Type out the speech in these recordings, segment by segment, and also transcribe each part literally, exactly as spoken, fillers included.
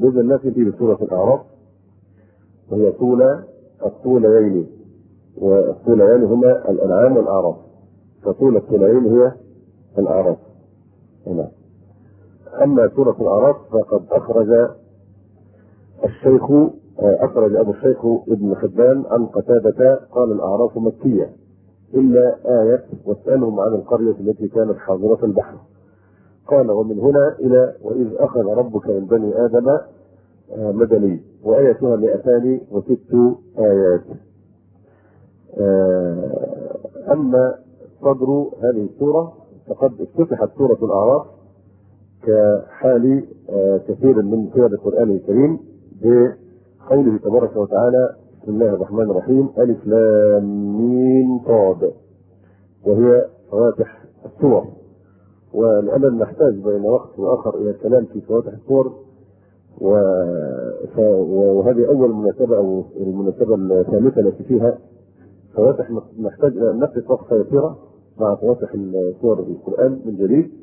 بإذن الله في سورة الأعراف، وهي طولة الطولين، والطولين هما الأنعام والأعراف، فطولة الطولين هي الأعراف. هنا. أما سورة الأعراف فقد أخرج الشيخ أخرج أبو الشيخ ابن حبان عن قتادة قال الأعراف مكية إلا آية واسألهم عن القرية التي كانت حاضرة البحر. قال ومن هنا إلى وإذ أخذ ربك من بني آدم مدني، وآيتها مئتان وست آيات. أما صدر هذه السورة فقد افتتحت سورة الأعراف كحال كثير من سور القرآن الكريم بقوله تبارك وتعالى بسم الله الرحمن الرحيم ألف لام ميم صاد، وهي فواتح السور. ولأننا نحتاج بين وقت وآخر إلى الكلام في فواتح السور، وهذه أول مناسبة أو المناسبة الثالثة التي فيها فواتح، نحتاج إلى نقف وقفة يسيرة مع فواتح السور القرآن من جديد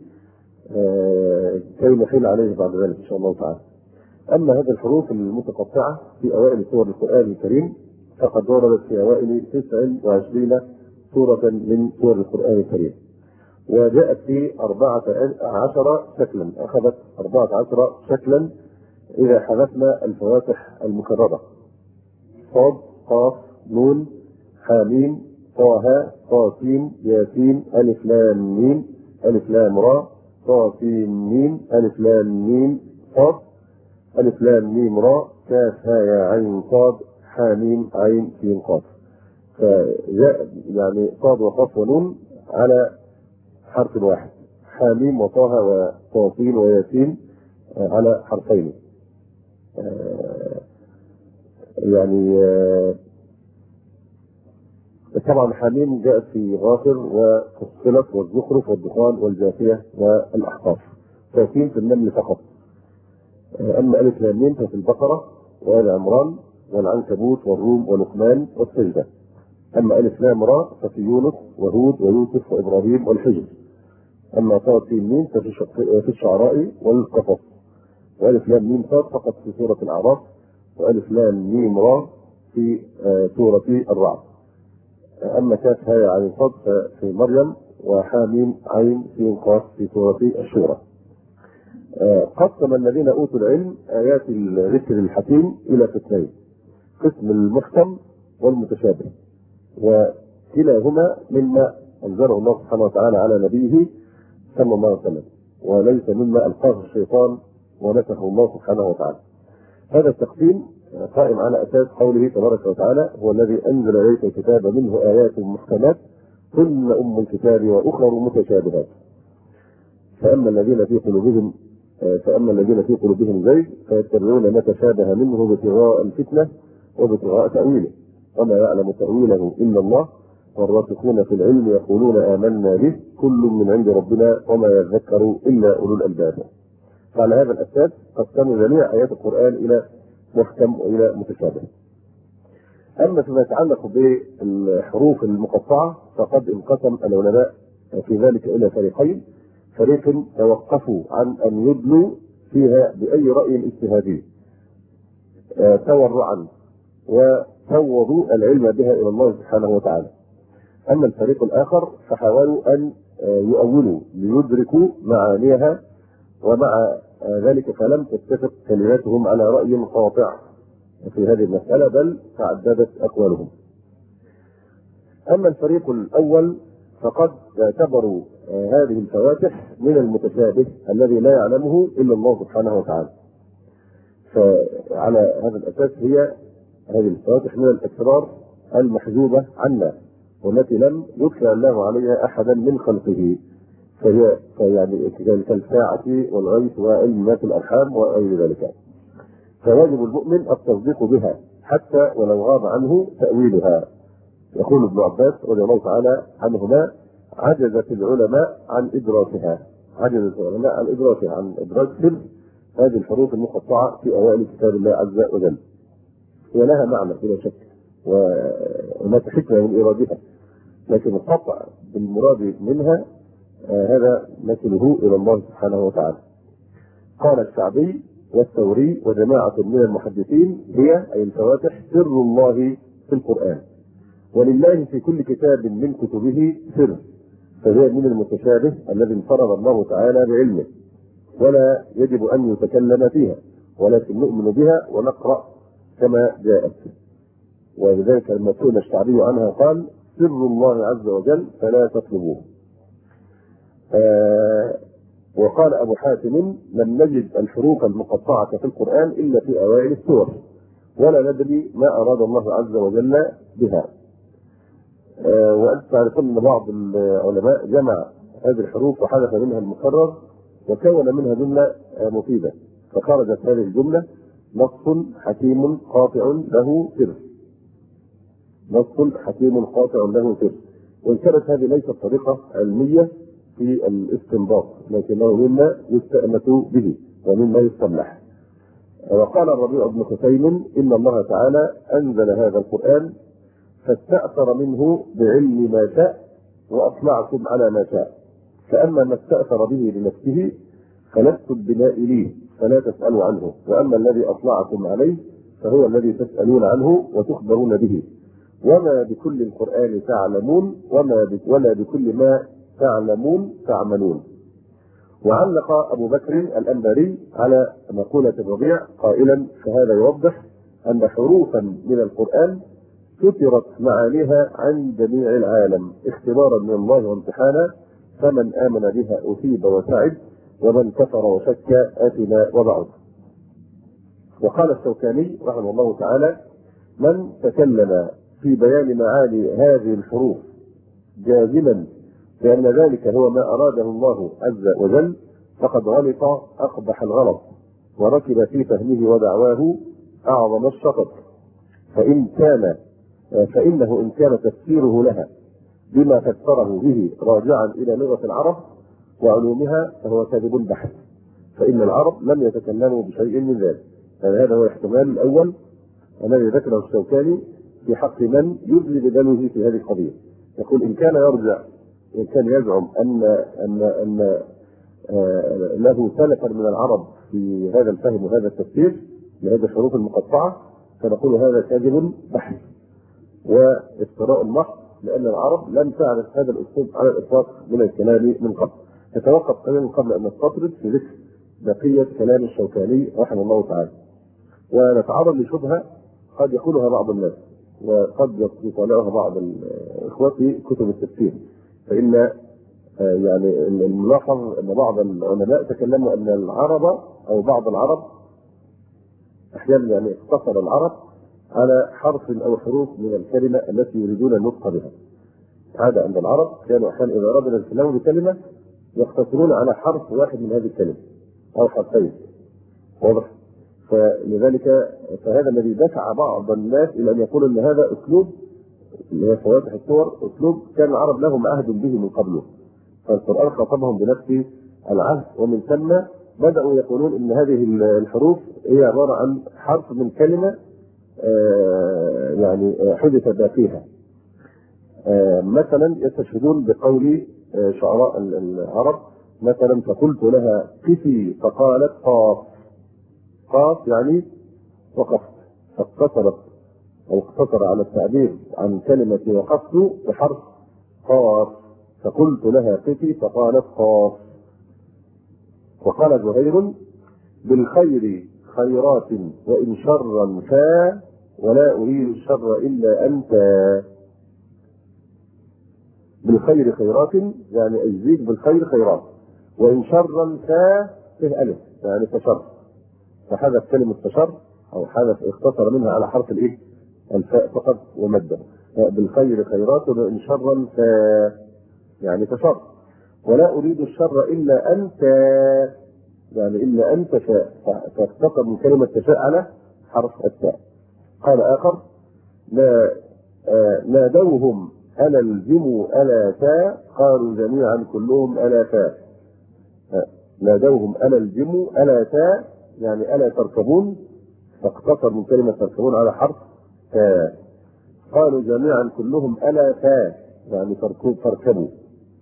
كي نحيل عليه بعد ذلك إن شاء الله تعالى. أما هذه الحروف المتقطعة في أوائل سور القرآن الكريم فقد وردت في أوائل تسع وعشرين سورة من سور القرآن الكريم، وجاءت في أربعة عشر شكلا، أخذت أربعة عشر شكلا إذا حذفنا الفواتح المكررة صاد قاف نون حاميم طه طاسين ياسين ألف لام ميم ألف لام را طاسين ميم ألف لام ميم صاد ألف لام ميم را كاف ها يا عين صاد حاميم عين سين قاف. فجاء يعني صاد وقاف ونون على حرف واحد، حاميم وطه وطاسين وياسين على حرفين. يعني طبعا حاميم جاءت في غافر وفصلت والزخرف والدخان والجاثية والأحقاف، طاسين في النمل فقط. أما ألف لام ميم ففي البقرة وآل عمران والعنكبوت والروم ولقمان والسجدة. أما ألف لام را ففي يونس وهود ويوسف وإبراهيم والحجر. أما طاء سين ميم ففي في الشعراء والقصص. وألف لام ميم صاد فقط في سورة الأعراف، وألف لام ميم را في سورة الرعد. أما كاف هاء عين صاد في مريم، وحاميم عين سين قاف في سورة الشورى. قسم الذين أوتوا العلم آيات الذكر الحكيم إلى قسمين، قسم المحكم والمتشابه، وكلاهما مما أنزله الله سبحانه وتعالى على نبيه صلى الله عليه وسلم، وليس مما ألقاه الشيطان ونسخه الله سبحانه وتعالى. هذا التقسيم قائم على أساس قوله تبارك وتعالى هو الذي أنزل إليك الكتاب منه آيات محكمات ثم أم الكتاب وأخر متشابهات. فأما الذين في قلوبهم فأما الذين في قلوبهم زيغ فيتبعون ما تشابه منه ابتغاء الفتنة وابتغاء تأويله وما يعلم تأويله إلا الله والراسخون في العلم يقولون آمنا به كل من عند ربنا وما يذكر إلا أولو الألباب. فعلى هذا الأساس قسموا جميع آيات القرآن إلى محكم وإلى متشابه. أما فيما يتعلق بالحروف المقطعة فقد انقسم العلماء في ذلك إلى فريقين، فريق توقفوا عن أن يدلوا فيها بأي رأي اجتهادي تورعا وفوضوا العلم بها إلى الله سبحانه وتعالى. أما الفريق الآخر فحاولوا أن يؤولوا ليدركوا معانيها، ومع ذلك فلم تتفق كلماتهم على رأي قاطع في هذه المسألة، بل تعددت أقوالهم. أما الفريق الأول فقد اعتبروا هذه الفواتح من المتشابه الذي لا يعلمه إلا الله سبحانه وتعالى. فعلى هذا الأساس هي هذه الفواتح من الأسرار المحجوبة عنا والتي لم يطلع الله عليها أحدا من خلقه، فهي يعني كالساعة والغيث وعلم ما في الأرحام وغير ذلك. فواجب المؤمن التصديق بها حتى ولو غاب عنه تأويلها. يقول ابن عباس رضي الله تعالى عنهما عجزت العلماء عن إدراكها عجزت العلماء عن إدراكها عن إدراك سر هذه الحروف المقطعة في أوائل كتاب الله عز وجل، ولها معنى بلا شك وهناك حكمة من إرادها، لكن القطع بالمراد منها آه هذا نسله إلى الله سبحانه وتعالى. قال الشعبي والثوري وجماعة من المحدثين هي أي الفواتح سر الله في القرآن، ولله في كل كتاب من كتبه سر، فهي من المتشابه الذي انفرد الله تعالى بعلمه ولا يجب أن يتكلم فيها، ولكن نؤمن بها ونقرأ كما جاءت. ولذلك لما سئل الشعبي عنها قال سر الله عز وجل فلا تطلبوه. آه وقال أبو حاتم لم نجد الحروف المقطعة في القرآن إلا في أوائل السور، ولا ندري ما أراد الله عز وجل بها. آه وأنت تعرفون أن بعض العلماء جمع هذه الحروف وحذف منها المكرر وكون منها جملة مفيدة، فخرجت هذه الجملة نص حكيم قاطع له سر. نص حكيم قاطع له سر، وإن كانت هذه ليست طريقة علمية في الاستنباط، لكنه مما يستأنس به ومما يستملح. وقال الربيع بن خثيم إن الله تعالى أنزل هذا القرآن فاستأثر منه بعلم ما شاء وأطلعكم على ما شاء، فأما ما استأثر به لنفسه فلست بنائليه فلا تسألوا عنه، وأما الذي أطلعكم عليه فهو الذي تسألون عنه وتخبرون به، وما بكل القرآن تعلمون وما ولا بكل ما تعلمون تعملون. وعلق أبو بكر الأنباري على مقولة الربيع قائلا فهذا يوضح أن حروفا من القرآن سترت معانيها عن جميع العالم اختبارا من الله وامتحانا، فمن آمن بها أثيب وسعد ومن كفر وشك آثم وبعد. وقال الشوكاني رحمه الله تعالى من تكلم في بيان معاني هذه الحروف جازما لأن ذلك هو ما أراده الله عز وجل فقد غلط أقبح الغلط وركب في فهمه ودعواه أعظم الشطط، فإن كان فإنه إن كان تفسيره لها بما فسره به راجعا إلى لغة العرب وعلومها فهو كاذب بحت، فإن العرب لم يتكلموا بشيء من ذلك. يعني هذا هو الاحتمال الأول الذي ذكره الشوكاني في حق من يدلي بدمه في هذه القضية. يقول إن كان يرجع إن كان يزعم أن أن أن آه له سلفا من العرب في هذا الفهم وهذا التفسير لهذه الحروف المقطعة فنقول هذا كاذب بحت وافتراء محض، لأن العرب لم تعرف هذا الأسلوب على الإطلاق من الكلام من قبل. نتوقف قليلا قبل أن نستطرد في ذكر بقية كلام الشوكاني رحمه الله تعالى، ونتعرض لشبهة قد يقولها بعض الناس وقد يطالعها بعض الإخوة في كتب التفسير. فإن يعني الملاحظ أن بعض العلماء تكلموا أن العرب أو بعض العرب أحيانا يعني اقتصر العرب على حرف أو حروف من الكلمة التي يريدون النطق بها. هذا عند العرب كانوا أحيانا إذا أرادوا الكلام بكلمة يقتصرون على حرف واحد من هذه الكلمة أو حرفين، واضح؟ فلذلك فهذا الذي دفع بعض الناس إلى أن يقولوا أن هذا أسلوب اللي هي فواتح الصور أسلوب كان العرب لهم عهد به من قبله، فالقرآن خاطبهم بنفس العهد، ومن ثم بدأوا يقولون أن هذه الحروف هي عبارة عن حرف من كلمة آه يعني حدث باقيها. آه مثلا يستشهدون بقول آه شعراء العرب مثلا فقلت لها قفي فقالت قاف. قاف يعني وقفت، فاقتصرت او اقتصر على التعبير عن كلمة وقفت بحرف قاف، فقلت لها قفي فقالت قاف. وقال زهير بالخير خيرات وإن شرا فا ولا أريد الشر إلا أنت. بالخير خيرات يعني أجزيك بالخير خيرات، وإن شرا فا فيه ألف يعني فشر، فحذف كلمة فشر أو حذف اختصر منها على حرف الإيه الفاء فقط ومده. بالخير خيرات وإن شرا فا يعني فشر، ولا أريد الشر إلا أنت يعني إلا أنت شاء، فاختصر من كلمة تشاء على حرف التاء. قال آخر لا آه نادوهم ألا الزموا ألا تا قالوا جميعا كلهم ألا تا. آه نادوهم ألا الزموا ألا تا يعني ألا تركبون، فاقتصر من كلمة تركبون على حرف تا. قالوا جميعا كلهم ألا تا يعني تركبوا.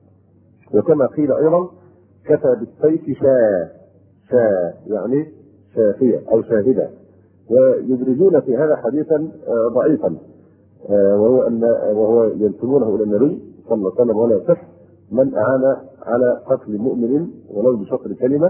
وكما قيل أيضا كفى بالسيف شاء، شاء يعني شافية أو شاهدة، ويبرزون في هذا حديثا ضعيفا، وهو أن وهو ينسبونه إلى النبي صلى الله عليه وسلم، ولا يصح: من أعان على قتل مؤمن ولو بشطر كلمة.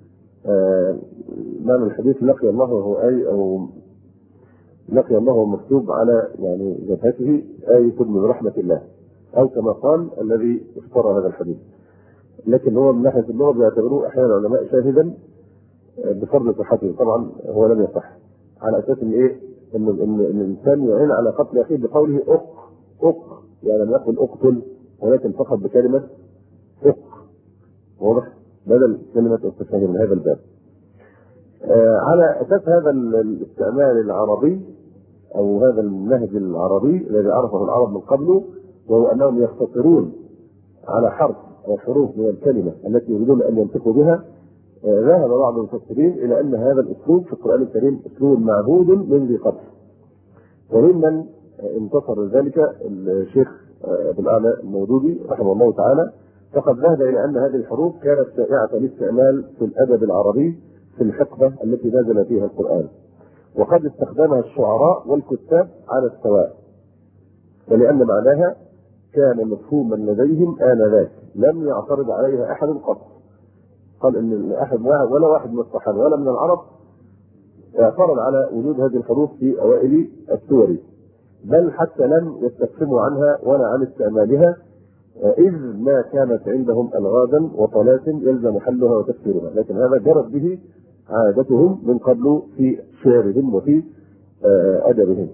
معنى الحديث: لقي الله وهو أي أو لقي الله مكتوب على يعني جبهته آية من رحمة الله، أو كما قال الذي افترى هذا الحديث. لكن هو من ناحية اللغة بيعتبروه أحيانا العلماء شاهدا بفرض صحته. طبعا هو لم يصح، على أساس إن إيه؟ إن إن الإنسان يعين على قتل أخيه بقوله أق أق، يعني لم يقل أقتل، ولكن فقط بكلمة أق، واضح؟ بدل كلمة التفاهم من هذا الباب. آه على أساس هذا الاستعمال العربي أو هذا النهج العربي الذي عرفه العرب من قبله، وهو أنهم يختصرون على حرف أو حروف من الكلمة التي يريدون أن ينطقوا بها، آه ذهب بعض المفسرين إلى أن هذا الأسلوب في القرآن الكريم أسلوب معهود من ذي قبل. وممن انتصر ذلك الشيخ أبو الأعلى المودودي رحمه الله تعالى، فقد ذهب إلى أن هذه الحروف كانت شائعة الاستعمال في الأدب العربي في الحقبة التي نزل فيها القرآن، وقد استخدمها الشعراء والكتاب على السواء، ولأن معناها كان مفهوما لديهم آنذاك لم يعترض عليها أحد قط. قال إن أحد ولا واحد من الصحابة ولا من العرب اعترض على وجود هذه الحروف في أوائل السور، بل حتى لم يستفهموا عنها ولا عن استعمالها، إذ ما كانت عندهم ألغازا وطلاسم يلزم حلها وتفسيرها، لكن هذا جرت به عادتهم من قبل في شعرهم وفي أدبهم.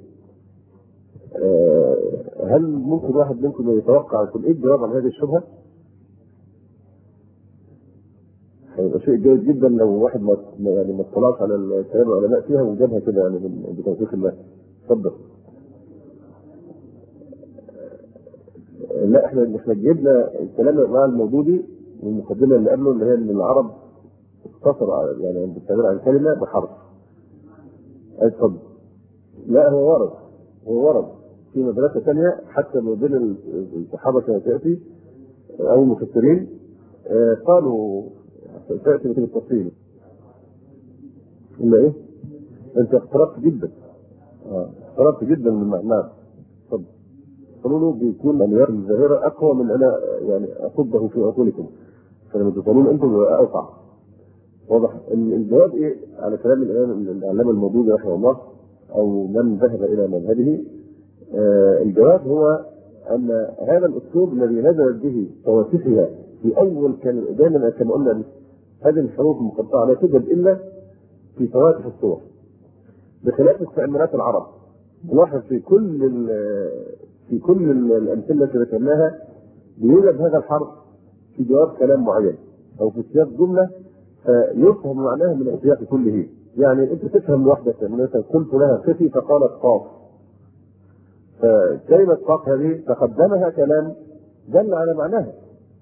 هل ممكن واحد منكم يتوقع يكون إيه الجواب عن هذه الشبهة؟ هيبقى شيء جيد جدا لو واحد ما يعني ما اطلعش على الكلام العلماء فيها وجابها كده يعني بتوفيق الله. اتفضل. لا احنا احنا جبنا الكلام مع المودودي والمقدمه اللي قبله اللي هي ان العرب اقتصر يعني بالتعبير عن كلمه بحرف. اتفضل. لا هو ورد هو ورد في مدرسه ثانيه حتى ما بين الصحابه كما تاتي او المفسرين قالوا تاتي مثل التفصيل. الا ايه؟ انت اقتربت جدا. اه اقتربت جدا من معناه. اتفضل. قالوا بيكون من يرى الظاهره اقوى من انا يعني اصبه في عقولكم، فلما تقولون انتم اوقع. واضح. الجواب ايه على كلام الامام العلامه المودودي رحمه الله او من ذهب الى مذهبه؟ آه الجواب هو ان هذا الاسلوب الذي نزلت به فواتحها في اول كان دائما كما قلنا هذه الحروف المقطعه لا توجد الا في فواتح الصور، بخلاف استعمالات العرب. نلاحظ في كل في كل الامثله التي ذكرناها بيوجد هذا الحرف في جواب كلام معين او في سياق جمله فيفهم معناها من السياق كله. يعني انت تفهم لوحدك مثلا قلت لها قفي فقالت قاف، فكلمه قاف هذه تقدمها كلام دل على معناها.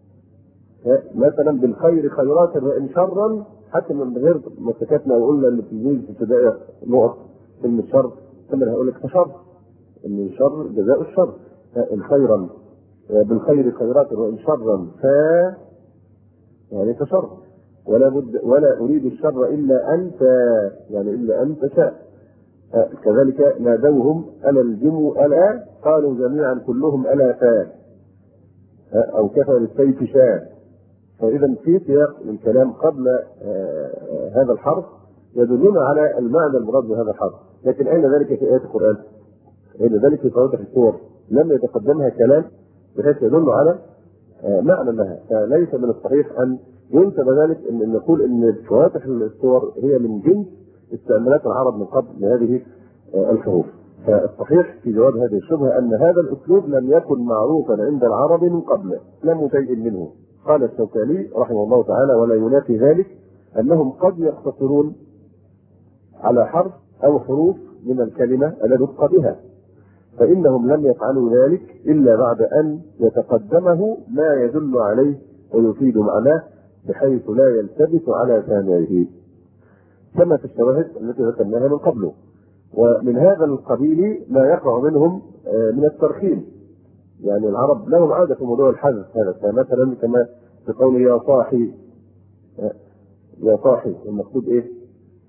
مثلا بالخير خيرات وان شرا، حتى من غير ما سكتنا وقلنا ان في الجيل في ابتدائي نقط كلمه شر ثم هقول لك فشر ان الشر جزاء الشر. الخيرا بالخير خيرات وان شرا ف يعني فشر، ولا بد ولا اريد الشر الا انت يعني الا ان تشاء. كذلك نادوهم الا الجن الا قالوا جميعا كلهم الا فا او كفى بالسيف شاء. فاذا في سياق الكلام قبل هذا الحرف يدلنا على المعنى المراد بهذا الحرف، لكن اين ذلك في ايات القران؟ اين ذلك في فواتح السور؟ لم يتقدمها كلام بحيث يدل على معنى لها، فليس من الصحيح ان ينسب ذلك ان نقول ان فواتح السور هي من جنس استعمالات العرب من قبل لهذه الحروف. فالصحيح في جواب هذه الشبهه ان هذا الاسلوب لم يكن معروفا عند العرب من قبل، لم شيء منه. قال الشوكاني رحمه الله تعالى: ولا ينافي ذلك انهم قد يقتصرون على حرف او حروف من الكلمه النطق بها، فانهم لم يفعلوا ذلك الا بعد ان يتقدمه ما يدل عليه ويفيد معناه بحيث لا يلتبس على سامعه، كما في الشواهد التي ذكرناها من قبله. ومن هذا القبيل ما يقع منهم من الترخيم، يعني العرب لهم عاده في موضوع الحذف هذا، فمثلا كما في قول يا صاحي يا صاحي المقصود ايه؟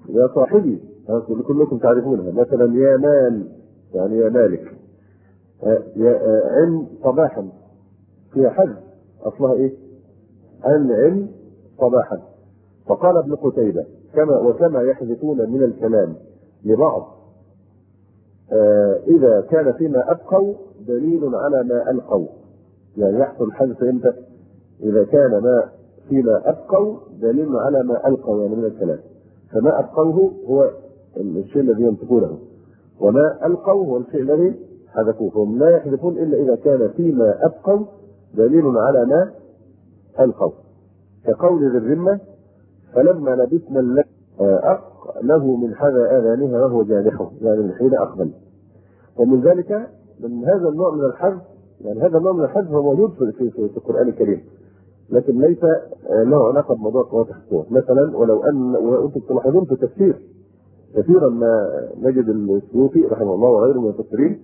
يا صاحبي كلكم تعرفونها، مثلا يا مال يعني يا مالك. يا عن صباحا فيها حذف، اصلها ايه؟ انعم صباحا. فقال ابن قتيبة كما وكما يحذفون من الكلام لبعض آه اذا كان فيما ابقوا دليل على ما القوا. يعني يحصل الحذف امتى؟ اذا كان ما فيما ابقوا دليل على ما القوا يعني من الكلام. فما ابقوه هو الشيء الذي ينطقونه، وما القوا هو الشيء الذي حذفوه. هم لا يحذفون الا اذا كان فيما ابقوا دليل على ما القوا، كقول ذي الرمة فلما لبثنا الليل أق له من حذا آذانها وهو جانحه، يعني من حين أقبل. ومن ذلك من هذا النوع من الحذف، يعني هذا النوع من الحذف هو موجود في, في, في القرآن الكريم، لكن ليس له علاقة بموضوع قوات الصور. مثلا ولو أن وأنتم تلاحظون في التفسير كثيرا ما نجد السيوطي رحمه الله وغيره من المفسرين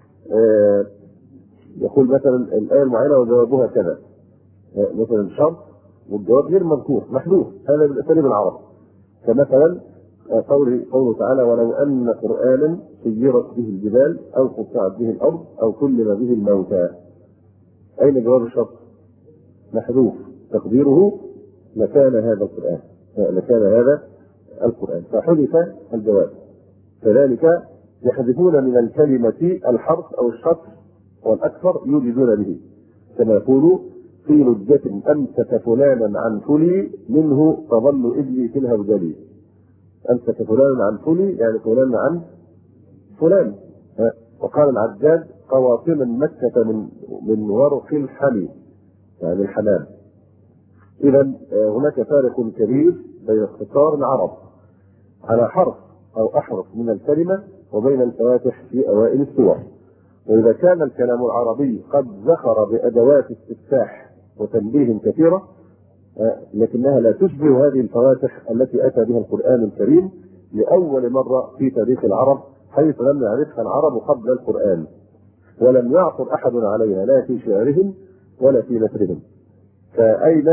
يقول مثلا الآية المعينة وجوابها كذا، مثلا شرط والجواب غير مذكور محذوف، هذا بالاساليب العرب. كمثلا قوله قوله تعالى ولو ان قرانا سيرت به الجبال او قطعت به الارض او كلم به الموتى. اين جواب الشرط؟ محذوف، تقديره لكان هذا القران لكان هذا القران فحذف الجواب. كذلك يحذفون من الكلمه الحرف او الشطر والاكثر يوجدون به، كما يقول في لجة أمسك فلانا عن فلي منه تظل إبلي في الهوجلي. أمسك فلانا عن فلي يعني فلان عن فلان. وقال العجاج قواطم مكة من من ورق الحمي يعني الحمام. إذا هناك فارق كبير بين اختصار العرب على حرف أو أحرف من الكلمة وبين الفواتح في أوائل السور. وإذا كان الكلام العربي قد زخر بأدوات استفتاح وتنبيه كثيرة لكنها لا تشبه هذه الفواتح التي أتى بها القرآن الكريم لأول مرة في تاريخ العرب، حيث لم يعرفها العرب قبل القرآن ولم يعثر أحد عليها لا في شعرهم ولا في نثرهم. فأين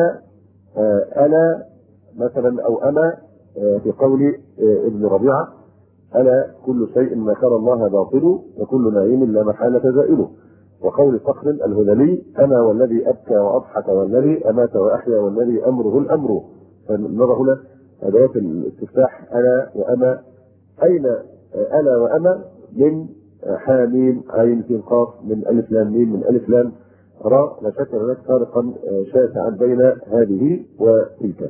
أنا مثلا أو أنا في قول ابن ربيعة ألا كل شيء ما كان الله باطل وكل نعيم لا محالة زائله. وقول صخر الهذلي أنا والذي أبكى وأضحك والذي أمات وأحيا والذي أمره الأمر. فنرى هنا أدوات الاستفتاح أنا وأما. أين أنا وأما؟ من حاميم عين في قاف، من ألف لام ميم، من ألف لام راء. لا شك هناك فارقا شاسعا بين هذه وتلك.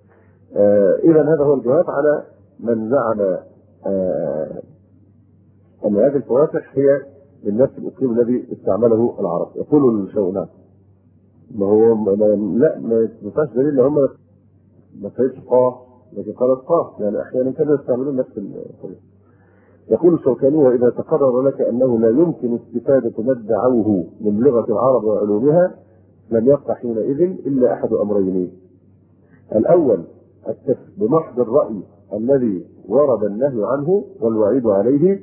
إذا هذا هو الجواب على من زعم آه أن هذه الفواتح هي من نفس الأسلوب الذي استعمله العرب. يقول الشونان ما هو ما لا ما ينفعش دليل هم ما فيش قاف لكن قالت قاف، يعني أحيانا كانوا يستعملون نفس الطريقة. يقول الشوكاني وإذا تقرر لك أنه لا يمكن استفادة ما ادعوه من لغة العرب وعلومها لم يبقى حينئذ إلا أحد أمرين. الأول التف بمحض الرأي الذي ورد النهي عنه والوعيد عليه.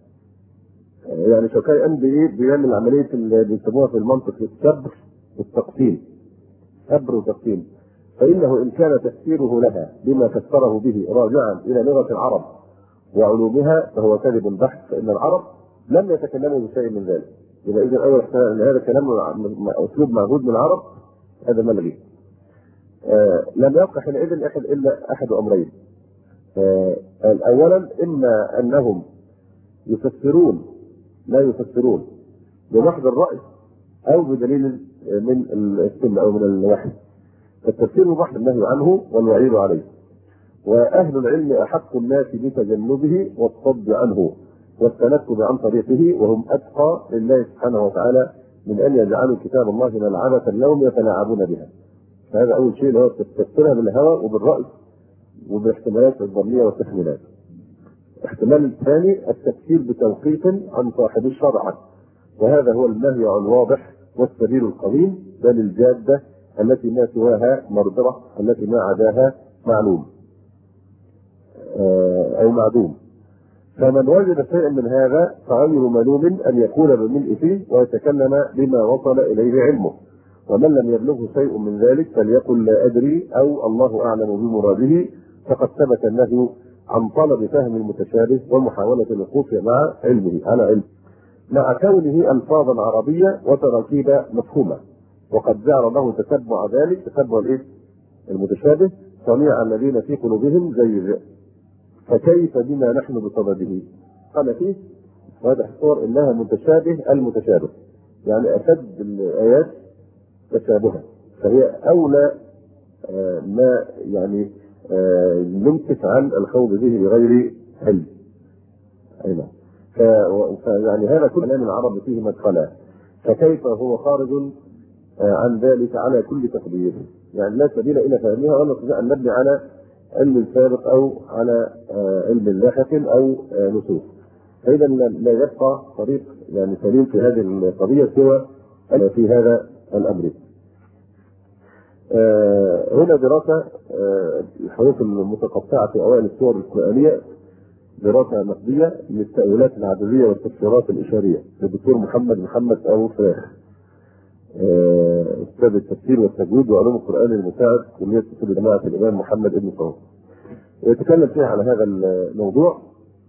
يعني شوكاني قام بايه؟ بيعمل عمليه اللي بيسموها في المنطق السبر والتقسيم، سبر وتقسيم. فانه ان كان تفسيره لها بما فسره به راجعا الى لغه العرب وعلومها فهو كذب بحت، فان العرب لم يتكلموا بشيء من ذلك. يبقى اذا اول ان هذا كلام اسلوب معهود من العرب هذا ملغي. آه لم يبقى حينئذ احد الا احد امرين. آه اولا اما انهم يفسرون لا يفسرون بمحض الرأي أو بدليل من السنة أو من الوحي. فالتفسير بمحض النهي عنه والوعيد عليه. وأهل العلم أحق الناس بتجنبه والصد عنه والتنكب عن طريقه، وهم أتقى لله سبحانه وتعالى من أن يجعلوا كتاب الله ملعبة لهم يتلاعبون بها. فهذا أول شيء اللي هو تفسيرها بالهوى وبالرأي وباحتمالات الظنية والتحميلات. الاحتمال الثاني التفسير بتوقيت عن صاحب الشرع، وهذا هو المهيع الواضح والسبيل القويم بل الجادة التي ما سواها مردرة، التي ما عداها معلوم أو معدوم. فمن وجد شيئا من هذا فغير ملوم أن يقول بالملء فيه ويتكلم بما وصل إليه علمه، ومن لم يبلغه شيء من ذلك فليقل لا أدري أو الله أعلم بمراده، فقد ثبت النهي عن طلب فهم المتشابه ومحاولة الوقوف مع علمه على علم، مع كونه ألفاظا عربية وتراكيب مفهومة، وقد جعل له تتبع ذلك تتبع الايه؟ المتشابه صنيع الذين في قلوبهم زيغ، فكيف بما نحن بصدده؟ قال فيه هذا الصور انها متشابه المتشابه، يعني اشد الايات تشابها، فهي اولى آه ما يعني آه يمسك عن الخوض به بغير علم. ايضا فيعني هذا كل كلام العرب فيه مدخلا، فكيف هو خارج آه عن ذلك على كل تقدير، يعني لا سبيل الى فهمها ولا نستطيع ان نبني على علم سابق او على آه علم لاحق او آه نصوص. فاذا لا يبقى طريق يعني سليم في هذه القضيه سوى في هذا الامر. آه هنا دراسه آه الحروف المتقطعه في اوائل السور القرانيه، دراسه نقديه للتاويلات العدديه والتفسيرات الاشاريه للدكتور محمد محمد ابو فراخ، آه استاذ التفسير والتجويد وعلوم القران المساعد كليه اصول جامعه الامام محمد بن سعود. يتكلم فيها على هذا الموضوع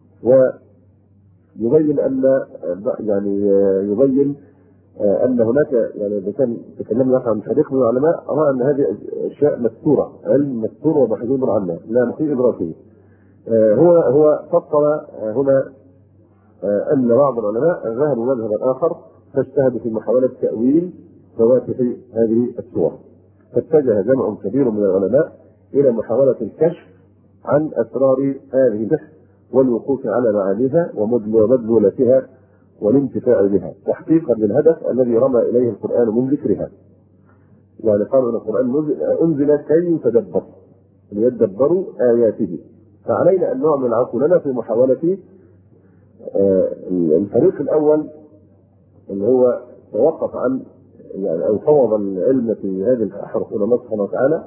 ويبين ان يعني يبين ان هناك يعني اذا كان تكلمنا عن تاريخ من العلماء راى ان هذه اشياء مستوره، علم مستور ومحجوب عنها لا نقي ادراكه. هو هو فصل هنا ان بعض العلماء ذهبوا مذهبا اخر فاجتهدوا في محاوله تاويل فواتح هذه السور، فاتجه جمع كبير من العلماء الى محاوله الكشف عن اسرار هذه السحر والوقوف على معانيها ومدلولتها والانتفاع بها تحقيقا للهدف الذي رمى اليه القران من ذكرها. يعني قالوا ان القران انزل كي يتدبر ليدبروا اياته، فعلينا ان نعمل عقولنا في محاوله آه الفريق الاول اللي هو توقف عن يعني او فوض العلم في هذه الاحرف الى الله سبحانه وتعالى،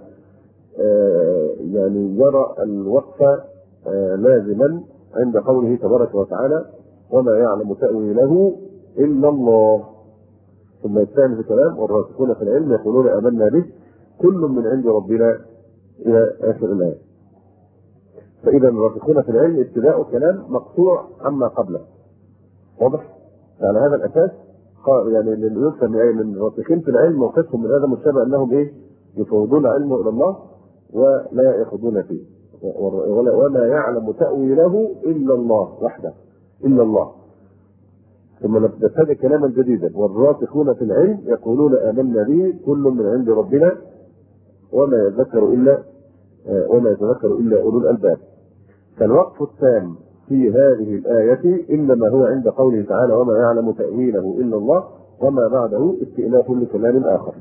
آه يعني يرى الوقف آه لازما عند قوله تبارك وتعالى وما يعلم تأويله إلا الله، ثم الثاني في الكلام والراسخون في العلم يقولون آمنا به كل من عند ربنا إلى آخر الآية. فإذا الراسخون في العلم ابتداء كلام مقطوع عما قبله، واضح؟ على هذا الأساس يعني يفهم يعني من الراسخين في العلم موقفهم من هذا مشابه أنهم إيه؟ يفوضون علمه إلى الله ولا يأخذون فيه، وما يعلم تأويله إلا الله وحده إلا الله. ثم نبتدئ كلاما جديدا والراسخون في العلم يقولون آمنا به كل من عند ربنا وما يذكر إلا وما يتذكر إلا أولو الألباب. فالوقف التام في هذه الآية إنما هو عند قوله تعالى وما يعلم تأويله إلا الله، وما بعده استئناف لكلام آخر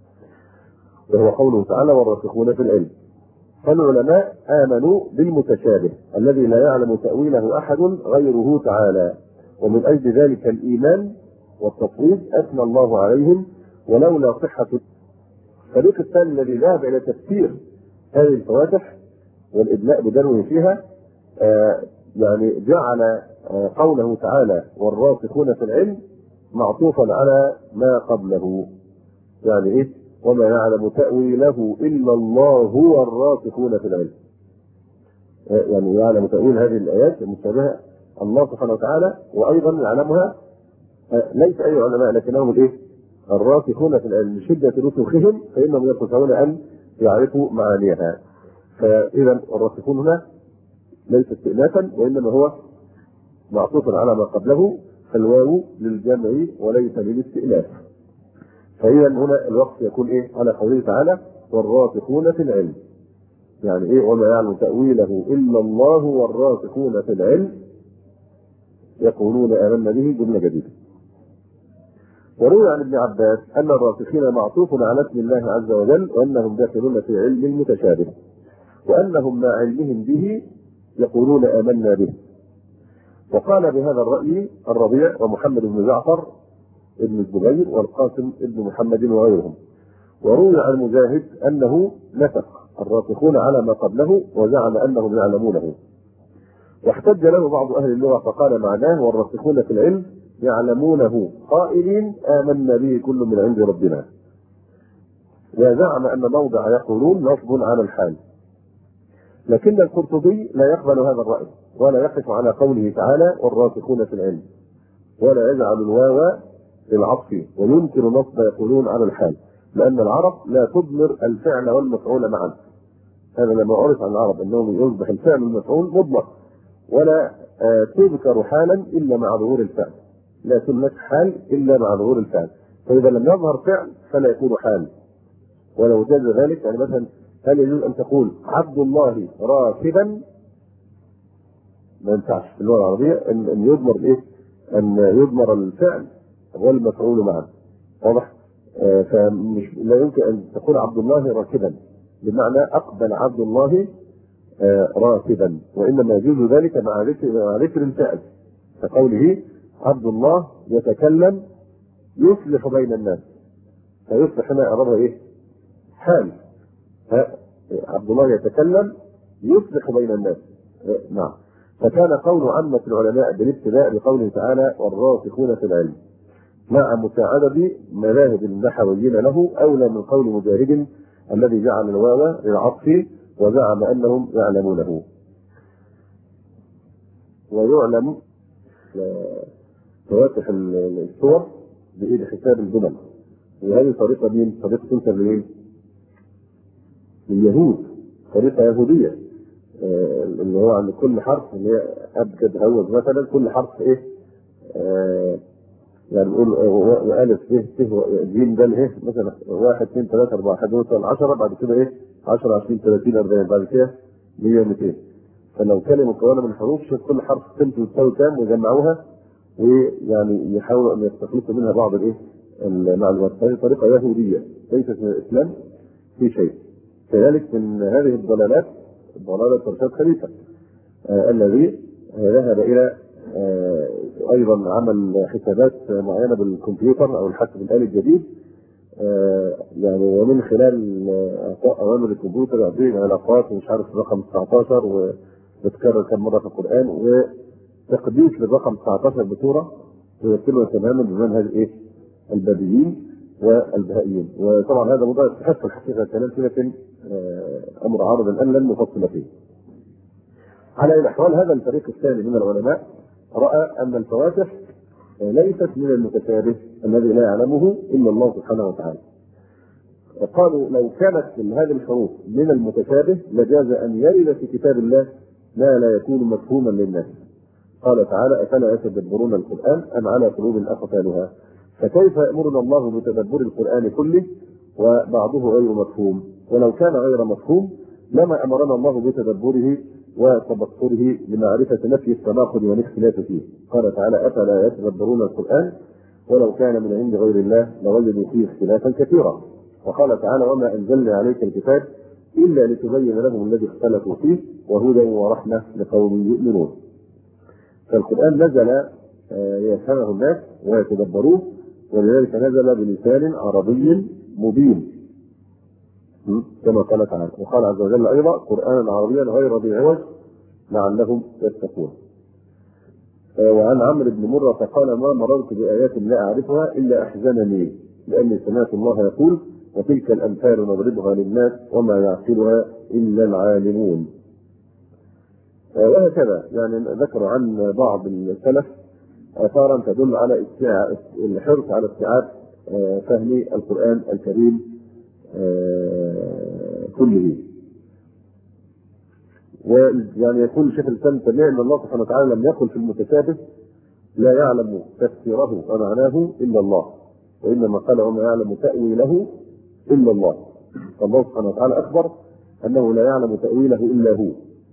وهو قوله تعالى والراسخون في العلم. فالعلماء آمنوا بالمتشابه الذي لا يعلم تأويله أحد غيره تعالى، ومن أجل ذلك الإيمان والتصويب أثنى الله عليهم ولولا صحة. الفريق الثاني الذي ذهب إلى تفسير هذه الفواتح والإدلاء بدلوه فيها آه يعني جعل آه قوله تعالى والراسخون في العلم معطوفا على ما قبله، يعني إيه؟ وما يعلم تأويله إلا الله والراسخون في العلم، يعني يعلم تأويل هذه الآيات المشابهة الله سبحانه وتعالى، وأيضا يعلمها ليس أي علماء لكنهم الإيه؟ الراسخون في العلم لشدة رسوخهم فإنهم يستطيعون أن يعرفوا معانيها. فإذا الراسخون هنا ليس استئنافا وإنما هو معطوف على ما قبله، فالواو للجمع وليس للاستئناف. فإذا هنا الوقت يكون إيه؟ على قوله تعالى والراسخون في العلم، يعني إيه؟ وما يعلم تأويله إلا الله والراسخون في العلم يقولون آمنا به جملة جديدة. وروي عن ابن عباس أن الراسخين معطوف على اسم الله عز وجل وأنهم داخلون في علم المتشابه، وأنهم مع علمهم به يقولون آمنا به. وقال بهذا الرأي الربيع ومحمد بن جعفر ابن الزبير والقاسم ابن محمد وغيرهم. وروي عن مجاهد أنه نسخ الراسخون على ما قبله وزعم أنهم يعلمونه، واحتج له بعض أهل اللغة فقال معناه والراسخون في العلم يعلمونه قائلين آمنا به كل من عند ربنا، وزعم أن موضع يقولون نصب على الحال. لكن القرطبي لا يقبل هذا الرأي ولا يقف على قوله تعالى والراسخون في العلم، ولا يجعل الواو للعطف وينكر نصب يقولون على الحال، لأن العرب لا تضمر الفعل والمفعول معا. هذا لما عرف عن العرب أنهم يصبح الفعل والمفعول مضمر، ولا آه تذكر حالا إلا مع ظهور الفعل، لا تملك حال إلا مع ظهور الفعل، فإذا لم يظهر فعل فلا يكون حال. ولو جاز ذلك، يعني مثلا هل يجوز أن تقول عبد الله راكبا؟ ما ينفعش في اللغة العربية أن أن يضمر إيه؟ أن يضمر الفعل والمفعول معا، واضح؟ آه فمش لا يمكن أن تقول عبد الله راكبا بمعنى أقبل عبد الله آه راكبا، وإنما يجوز ذلك مع ذكر مع ذكر الفعل، كقوله عبد الله يتكلم يصلح بين الناس، فيصلح هنا أمرها إيه؟ حال. عبد الله يتكلم يصلح بين الناس. آه نعم. فكان قول عامة العلماء بالابتداء بقوله تعالى والراسخون في العلم مع مساعدة مذاهب النحويين له أولى من قول مجاهد الذي جعل الواو للعطف وزعم أنهم يعلمونه. ويعلم فواتح الصور بإيد حساب الجمل، وهذه طريقة مين؟ طريقة تنسب لمين؟ لليهود، طريقة يهودية، آه اللي هو عند كل حرف اللي هي أبجد هوز مثلا كل حرف إيه؟ آه يعني نقول وألف ب ت ج د ه مثلا واحد اثنين ثلاثة أربعة لحد يوصل عشرة، بعد كده إيه؟ عشرة عشرين ثلاثين أربعين، بعد كده مية ومئتين. فلو كلمة مكونة من حروف شوف كل حرف قيمته تساوي كام ويجمعوها ويعني يحاولوا أن يستخلصوا منها بعض الإيه؟ المعلومات. هذه طريقة يهودية ليست من الإسلام في شيء. كذلك من هذه الضلالات ضلالة رشاد خليفة آه الذي ذهب إلى آه أيضا عمل حسابات معينة بالكمبيوتر أو الحاسب الآلي الجديد، آه يعني ومن خلال إعطاء أوامر الكمبيوتر يعطيه علاقات ومش عارف رقم تسعة عشر وبتكرر كم مرة في القرآن، وتقديس للرقم تسعة عشر بصورة ويمثله تماما بمنهج إيه؟ البابيين والبهائيين. وطبعا هذا موضوع يستحق الحقيقة الكلام فيه، لكن آه أمر عارض الآن لن نفصل فيه. على الأحوال هذا الفريق الثاني من العلماء رأى أن الفواتح ليست من المتشابه الذي لا يعلمه إلا الله سبحانه وتعالى. قالوا لو كانت هذه الحروف من المتشابه لجاز أن يرد في كتاب الله ما لا يكون مفهوما للناس. قال تعالى أفلا يتدبرون القرآن أم على قلوب أقفالها. فكيف يأمرنا الله بتدبر القرآن كله وبعضه غير مفهوم؟ ولو كان غير مفهوم لما أمرنا الله بتدبره وتبصره لمعرفة نفي التناقض والاختلاف فيه. قال تعالى أفلا يتدبرون القرآن ولو كان من عند غير الله لوجدوا فيه اختلافا كثيرا. وقال تعالى وما أنزلنا عليك الكتاب إلا لتبين لهم الذي اختلفوا فيه وهدى ورحمة لقوم يؤمنون. فالقرآن نزل يفهمه الناس ويتدبروه، ولذلك نزل بلسان عربي مبين كما قال تعالى. وقال عز وجل أيضا قرآنا عربيا غير ذي عوج لعلهم يتقون. وعن عمرو بن مرة فقال ما مررت بآيات لا أعرفها إلا أحزنني لأني سمعت الله يقول وتلك الأمثال نضربها للناس وما يعقلها إلا العالمون. وهكذا يعني ذكروا عن بعض السلف آثارا تدل على الحرص على استيعاب فهم القرآن الكريم كله. ويعني يقول الشيخ الإسلام تبع ان الله سبحانه وتعالى لم يقل في المتشابه لا يعلم تفسيره ومعناه الا الله، وانما قال وما يعلم تاويله الا الله. فالله سبحانه وتعالى اخبر انه لا يعلم تاويله الا هو.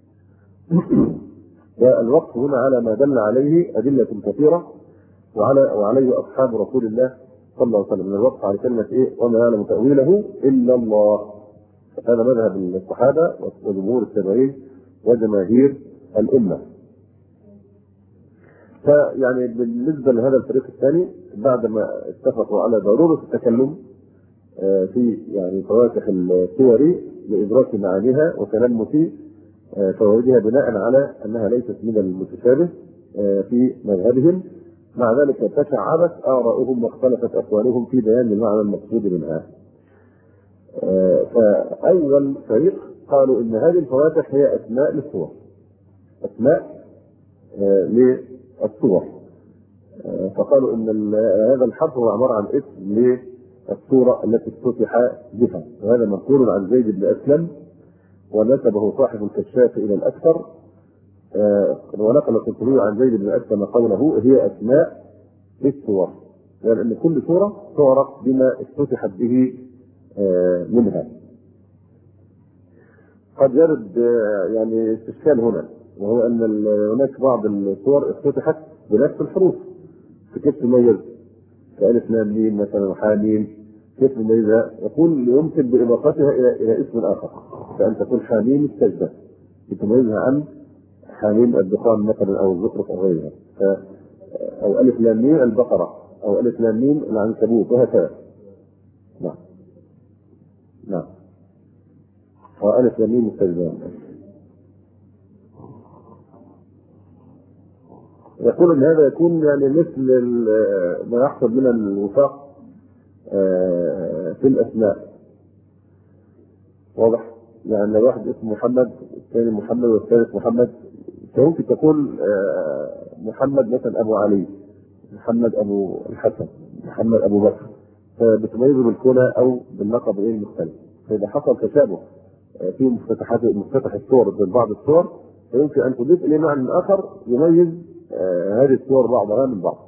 والوقف هنا على ما دل عليه ادله كثيره وعلى وعليه اصحاب رسول الله صلى الله عليه وسلم من الوقف على كلمه ايه وما يعلم تاويله الا الله. هذا مذهب الصحابه وجمهور التابعين وجماهير الامه. فيعني بالنسبه لهذا الفريق الثاني بعد ما اتفقوا على ضروره التكلم في يعني فواتح السور لادراك معانيها وتلمس فوائدها بناء على انها ليست من المتشابه في مذهبهم، مع ذلك تشعبت آراؤهم واختلفت أقوالهم في بيان المعنى المقصود منها. فأول فريق قالوا إن هذه الفواتح هي أسماء للصور، أسماء آه للصور. آه فقالوا إن هذا الحرف هو عبارة عن اسم للصورة التي افتتح بها، وهذا منقول عن زيد بن أسلم ونسبه صاحب الكشاف إلى الأكثر. آه ونقل القرطبي عن زيد بن أسلم قوله هي أسماء للصور، لأن يعني كل صورة تعرف بما افتتحت به آه منها. قد يرد آه يعني استشكال هنا، وهو أن هناك بعض الصور افتتحت بنفس الحروف، فكيف تميز كألف لام ميم مثلا وحاميم، كيف تميزها؟ يقول يمكن بإضافتها إلى إلى اسم آخر، فأن تكون حاميم السجدة لتميزها عن حاميم الدخان مثلا أو الزخرف أو غيرها، أو ألف لام ميم البقرة، أو ألف لام ميم العنكبوت، وهكذا. نعم نعم أو ألف لام ميم السجدة. يقول ان هذا يكون يعني مثل ما يحصل من الوفاق في الاسماء، واضح؟ يعني لو واحد اسمه محمد الثاني محمد والثالث محمد، فممكن تكون محمد مثلا ابو علي، محمد ابو الحسن، محمد ابو بكر، فبتميزه بالكنى او باللقب غير المختلف. فاذا حصل تشابه في مفتتحات مفتتح الصور بين بعض الصور، فيمكن ان تضيف اليه معنى اخر يميز آه هذه الصور بعضها من بعض.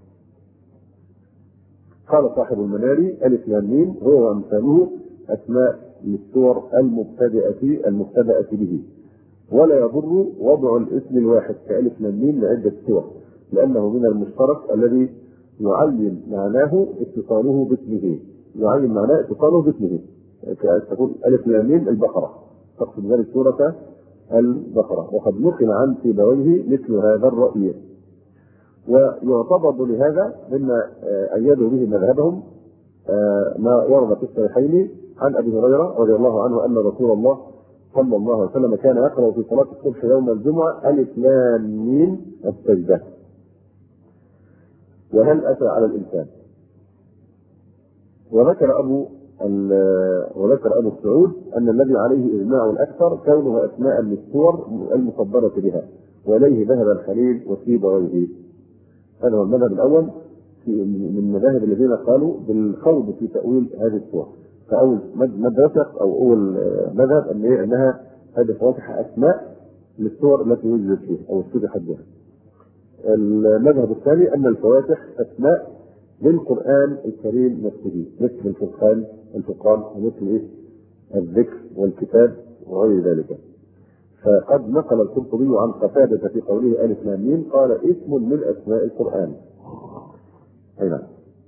قال صاحب المناري ألف لام ميم هو وأمثاله أسماء للصور المبتدأة المبتدأة به، ولا يضر وضع الاسم الواحد كألف لام ميم لعدة صور، لأنه من المشترك الذي يعين معناه اتصاله باسمه، يعين معناه اتصاله باسمه. تقول ألف لام ميم البقرة، تقصد ذلك سورة البقرة، وقد نقل عن سيبويه مثل هذا الرأي، ويعتبر لهذا مما أيدوا به مذهبهم ما ورد في الصحيحين عن أبي هريرة رضي الله عنه أن رسول الله صلى الله عليه وسلم كان يقرأ في صلاة الصبح يوم الجمعة ألف لام ميم السجدة وهل أتى على الإنسان. وذكر أبو وذكر أبو السعود أن الذي عليه إجماع الأكثر كونها أسماء للصور المصدرة بها، وإليه ذهب الخليل وسيبويه. هذا هو المذهب الأول من المذاهب الذين قالوا بالخوض في تأويل هذه الصور. فأول مدرسة أو أول مذهب أن أنها هذه الفواتح أسماء للصور التي وجدت فيها أو افتتحت بها. المذهب الثاني أن الفواتح أسماء للقرآن الكريم نفسه، مثل الفرقان الفرقان ومثل إيه؟ الذكر والكتاب وغير ذلك. فقد نقل القرطبي عن قتادة في قوله ألف لام ميم قال اسم من أسماء القرآن. هنا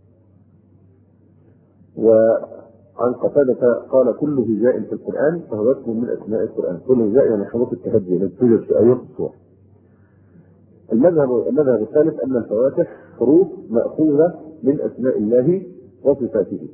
وعن قتادة قال كل هجاء في القرآن فهو اسم من أسماء القرآن. كل هجاء يعني حروف التهجي التي توجد في آيات السور. المذهب المذهب الثالث أن الفواتح حروف مأخوذة من أسماء الله وصفاته،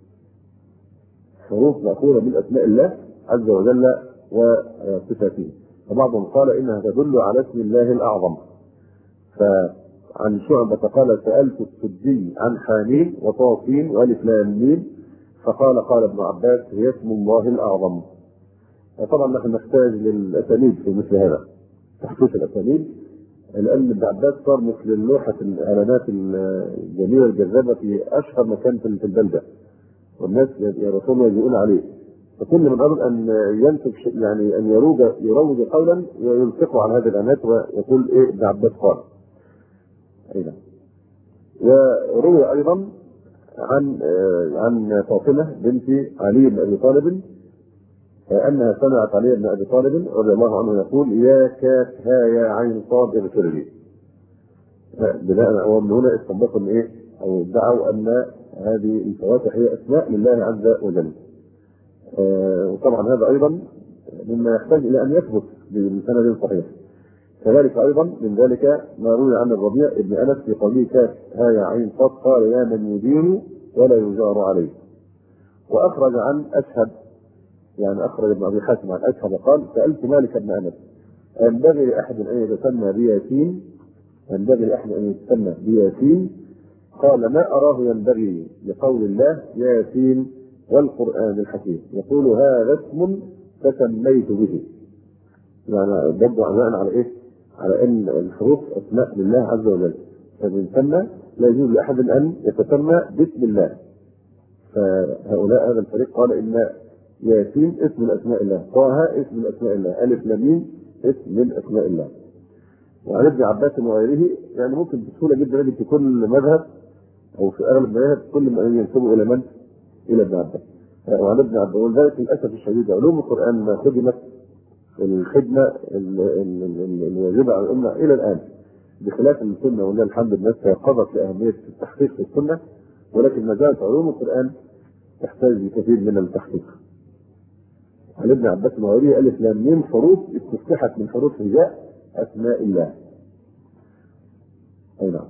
حروف مأخوذة من أسماء الله عز وجل وصفاته. فبعضهم قال إنها تدل على اسم الله الأعظم. فعن شعبة قال سألت السدي عن حامين وطاسين وألف لام ميم فقال قال ابن عباس هي اسم الله الأعظم. طبعا نحن نحتاج للأسانيد في مثل هذا، تحقيق الأسانيد، لأن ابن عباس صار مثل اللوحة الإعلانات الجميلة الجذابة في أشهر مكان في البلدة، والناس يرسلون ويجيئون عليه. فكل من أراد أن ينتج يعني أن يروج يروج قولا يلصقه على هذه الإعلانات ويقول إيه ابن عباس قال. أيضا وروي أيضا عن عن فاطمة بنت علي بن أبي طالب أنها سمعت علي بن أبي طالب رضي الله عنه يقول يا كاف ها يا عين صاد اغفر لي. بناء ومن هنا استنبطوا من إيه أو ادعوا أن هذه الفواتح هي أسماء لله عز وجل. آه وطبعا هذا أيضا مما يحتاج إلى أن يثبت بسند صحيح. كذلك أيضا من ذلك ما روي عن الربيع ابن أنس في قوله كاف ها يا عين صاد قال يا من يدين ولا يجار عليه. وأخرج عن أشهب يعني أخرج ابن أبي حاتم عن أشهب قال سألت مالك بن أنس ينبغي لأحد أن يتسمى بياسين ينبغي لأحد أن يتسمى بياسين قال ما أراه ينبغي لقول الله ياسين والقرآن الحكيم يقول هذا اسم فسميت به. يعني برضه عناء على ايه؟ على ان الحروف اسماء لله عز وجل، فمن ثم لا يجوز لاحد ان يتسمى باسم الله. فهؤلاء هذا الفريق قال ان ياسين اسم من اسماء الله، طه اسم من اسماء الله، الف لام ميم اسم من اسماء الله. وعن ابن عباس وغيره يعني ممكن بسهوله جدا في كل مذهب او في اغلب المذاهب كل ما ينسبوا الى من؟ الى ابن عباس. وعن ابن عباس، ولذلك للاسف الشديد علوم القران ما خدمت الخدمه الواجبه على الامه الى الان، بخلاف السنه ولله الحمد الناس تيقظت لاهميه التحقيق في السنه، ولكن ما زالت علوم القران تحتاج لكثير من التحقيق. عن ابن عباس وغيره الف لام ميم حروف استفتحت من حروف هجاء اسماء الله. اي نعم.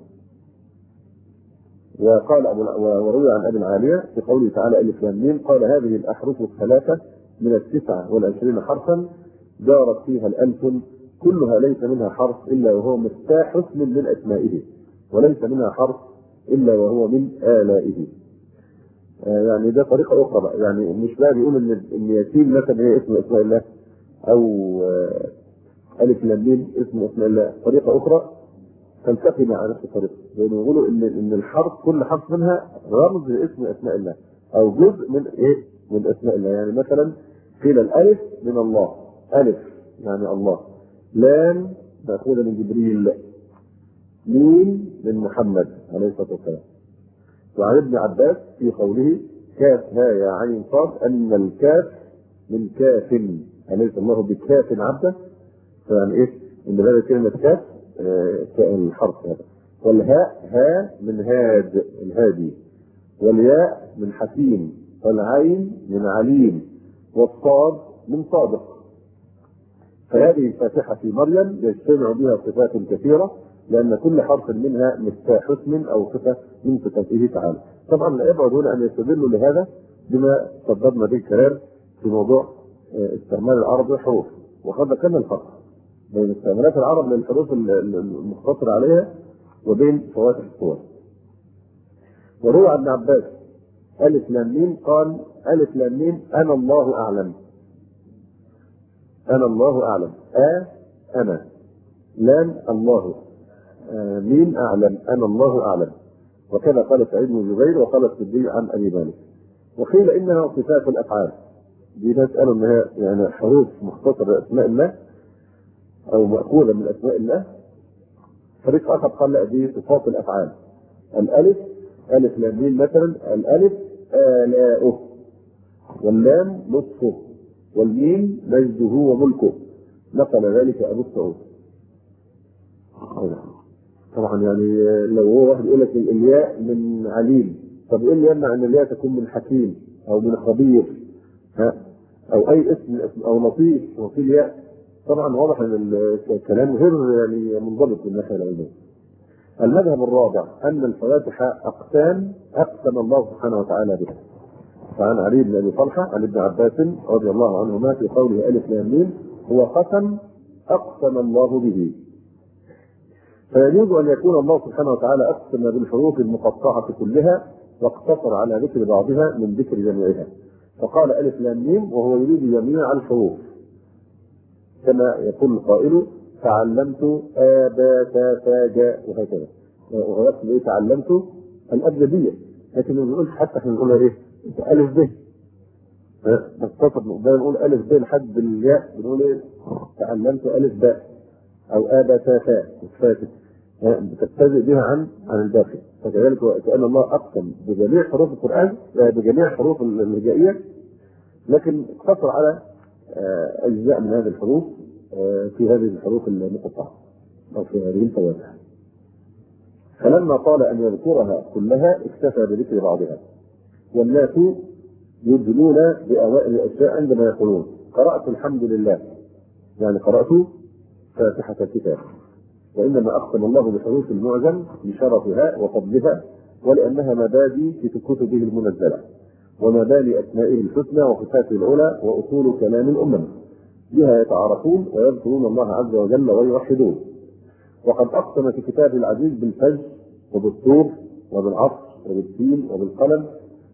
وقال أبو وروي عن ابي العاليه في قوله تعالى الف لام ميم قال هذه الاحرف الثلاثه من التسعه والعشرين حرفا دارت فيها الالف كلها ليس منها حرف الا وهو مفتاح اسم من اسمائه، وليس منها حرف الا وهو من الائه. آه يعني ده طريقه اخرى بقى، يعني مش بقى بيقول ان ان ياسين مثلا هي اسم اسماء الله او آه الف لام ميم اسم اسماء الله، طريقه اخرى تلتقي مع نفس الطريقه، لانه يقولوا ان ان الحرف كل حرف منها رمز لاسم اسماء الله او جزء من ايه؟ من اسماء الله. يعني مثلا قيل الالف من الله، الف يعني الله، لام ماخوذه من جبريل، ميم من محمد عليه الصلاه والسلام. وعن ابن عباس في قوله كاف ها يا عين صاد ان الكاف من كاف، اليس الله بكاف عبده، فيعني ايه؟ ان هذه كلمه كاف الحرف هذا، والهاء ها من هاد الهادي، والياء من حكيم، والعين من عليم، والصاد من صادق. فهذه الفاتحه في مريم يجتمع بها صفات كثيره، لان كل حرف منها مفتاح اسم او صفه من صفاته تعالى. طبعا لا يبعد هنا ان يستدلوا لهذا بما صدرنا به الكلام في موضوع استعمال العرب للحروف، وقد ذكرنا الفرق بين استعمالات العرب للحروف المختصر عليها وبين فواتح الصور. وروى عن ابن عباس الف لام ميم قال الف لام ميم انا الله اعلم، انا الله اعلم، ا انا، لام الله، آه ميم اعلم، انا الله اعلم. وكذا قال سعيد بن جبير وقال السدي عن ابي مالك. وقيل انها صفات الافعال، دي ناس قالوا انها يعني حروف مختصره لاسماء الله او مأخوذة من اسماء الله. فريق اخر قال لا دي صفات الافعال، الالف الف لام ميم مثلا، الالف آلاؤه، واللام لطفه، والميم مجده وملكه، نقل ذلك ابو السعود. طبعا يعني لو هو واحد يقول لك الياء من عليم، طب ايه اللي يمنع ان الياء تكون من حكيم او من خبير ها او اي اسم او لطيف وفي الياء؟ طبعا واضح ان الكلام غير يعني منضبط من الناحيه العلميه. المذهب الرابع ان الفواتح اقسام اقسم الله سبحانه وتعالى بها. فعن علي بن ابي طلحه عن ابن عباس رضي الله عنهما في قوله الف لام ميم هو قسم اقسم الله به. فيجوز ان يكون الله سبحانه وتعالى اقسم بالحروف المقطعه كلها واقتصر على ذكر بعضها من ذكر جميعها، فقال الف لام ميم وهو يريد جميع الحروف، كما يقول القائل تعلمت آبا تا تا جاء وهكذا، وغيرت ايه تعلمت الأبجدية، لكن ما بنقولش حتى احنا بنقولها ايه؟ ألف ب، نختصر بنقول ألف ب لحد الياء بنقول ايه؟ تعلمت ألف باء أو آبا تا تا فاتت، بتبتدئ بها عن عن الباقي. فكذلك كأن الله أقسم بجميع حروف القرآن بجميع حروف الهجائية، لكن اقتصر على أجزاء من هذه الحروف في هذه الحروف المقطعة أو في هذه الفواتح. فلما طال أن يذكرها كلها اكتفى بذكر بعضها. والناس يدلون بأوائل الأشياء عندما يقولون قرأت الحمد لله، يعني قرأت فاتحة الكتاب، وإنما أقسم الله بحروف المعجم لشرفها وفضلها ولأنها مبادئ في كتبه المنزلة ومبادئ أسمائه الحسنى وصفاته العلى وأصول كلام الأمم، بها يتعارفون ويذكرون الله عز وجل ويوحدون. وقد أقسم في كتابه العزيز بالفجر وبالطور وبالعصر وبالتين وبالقلم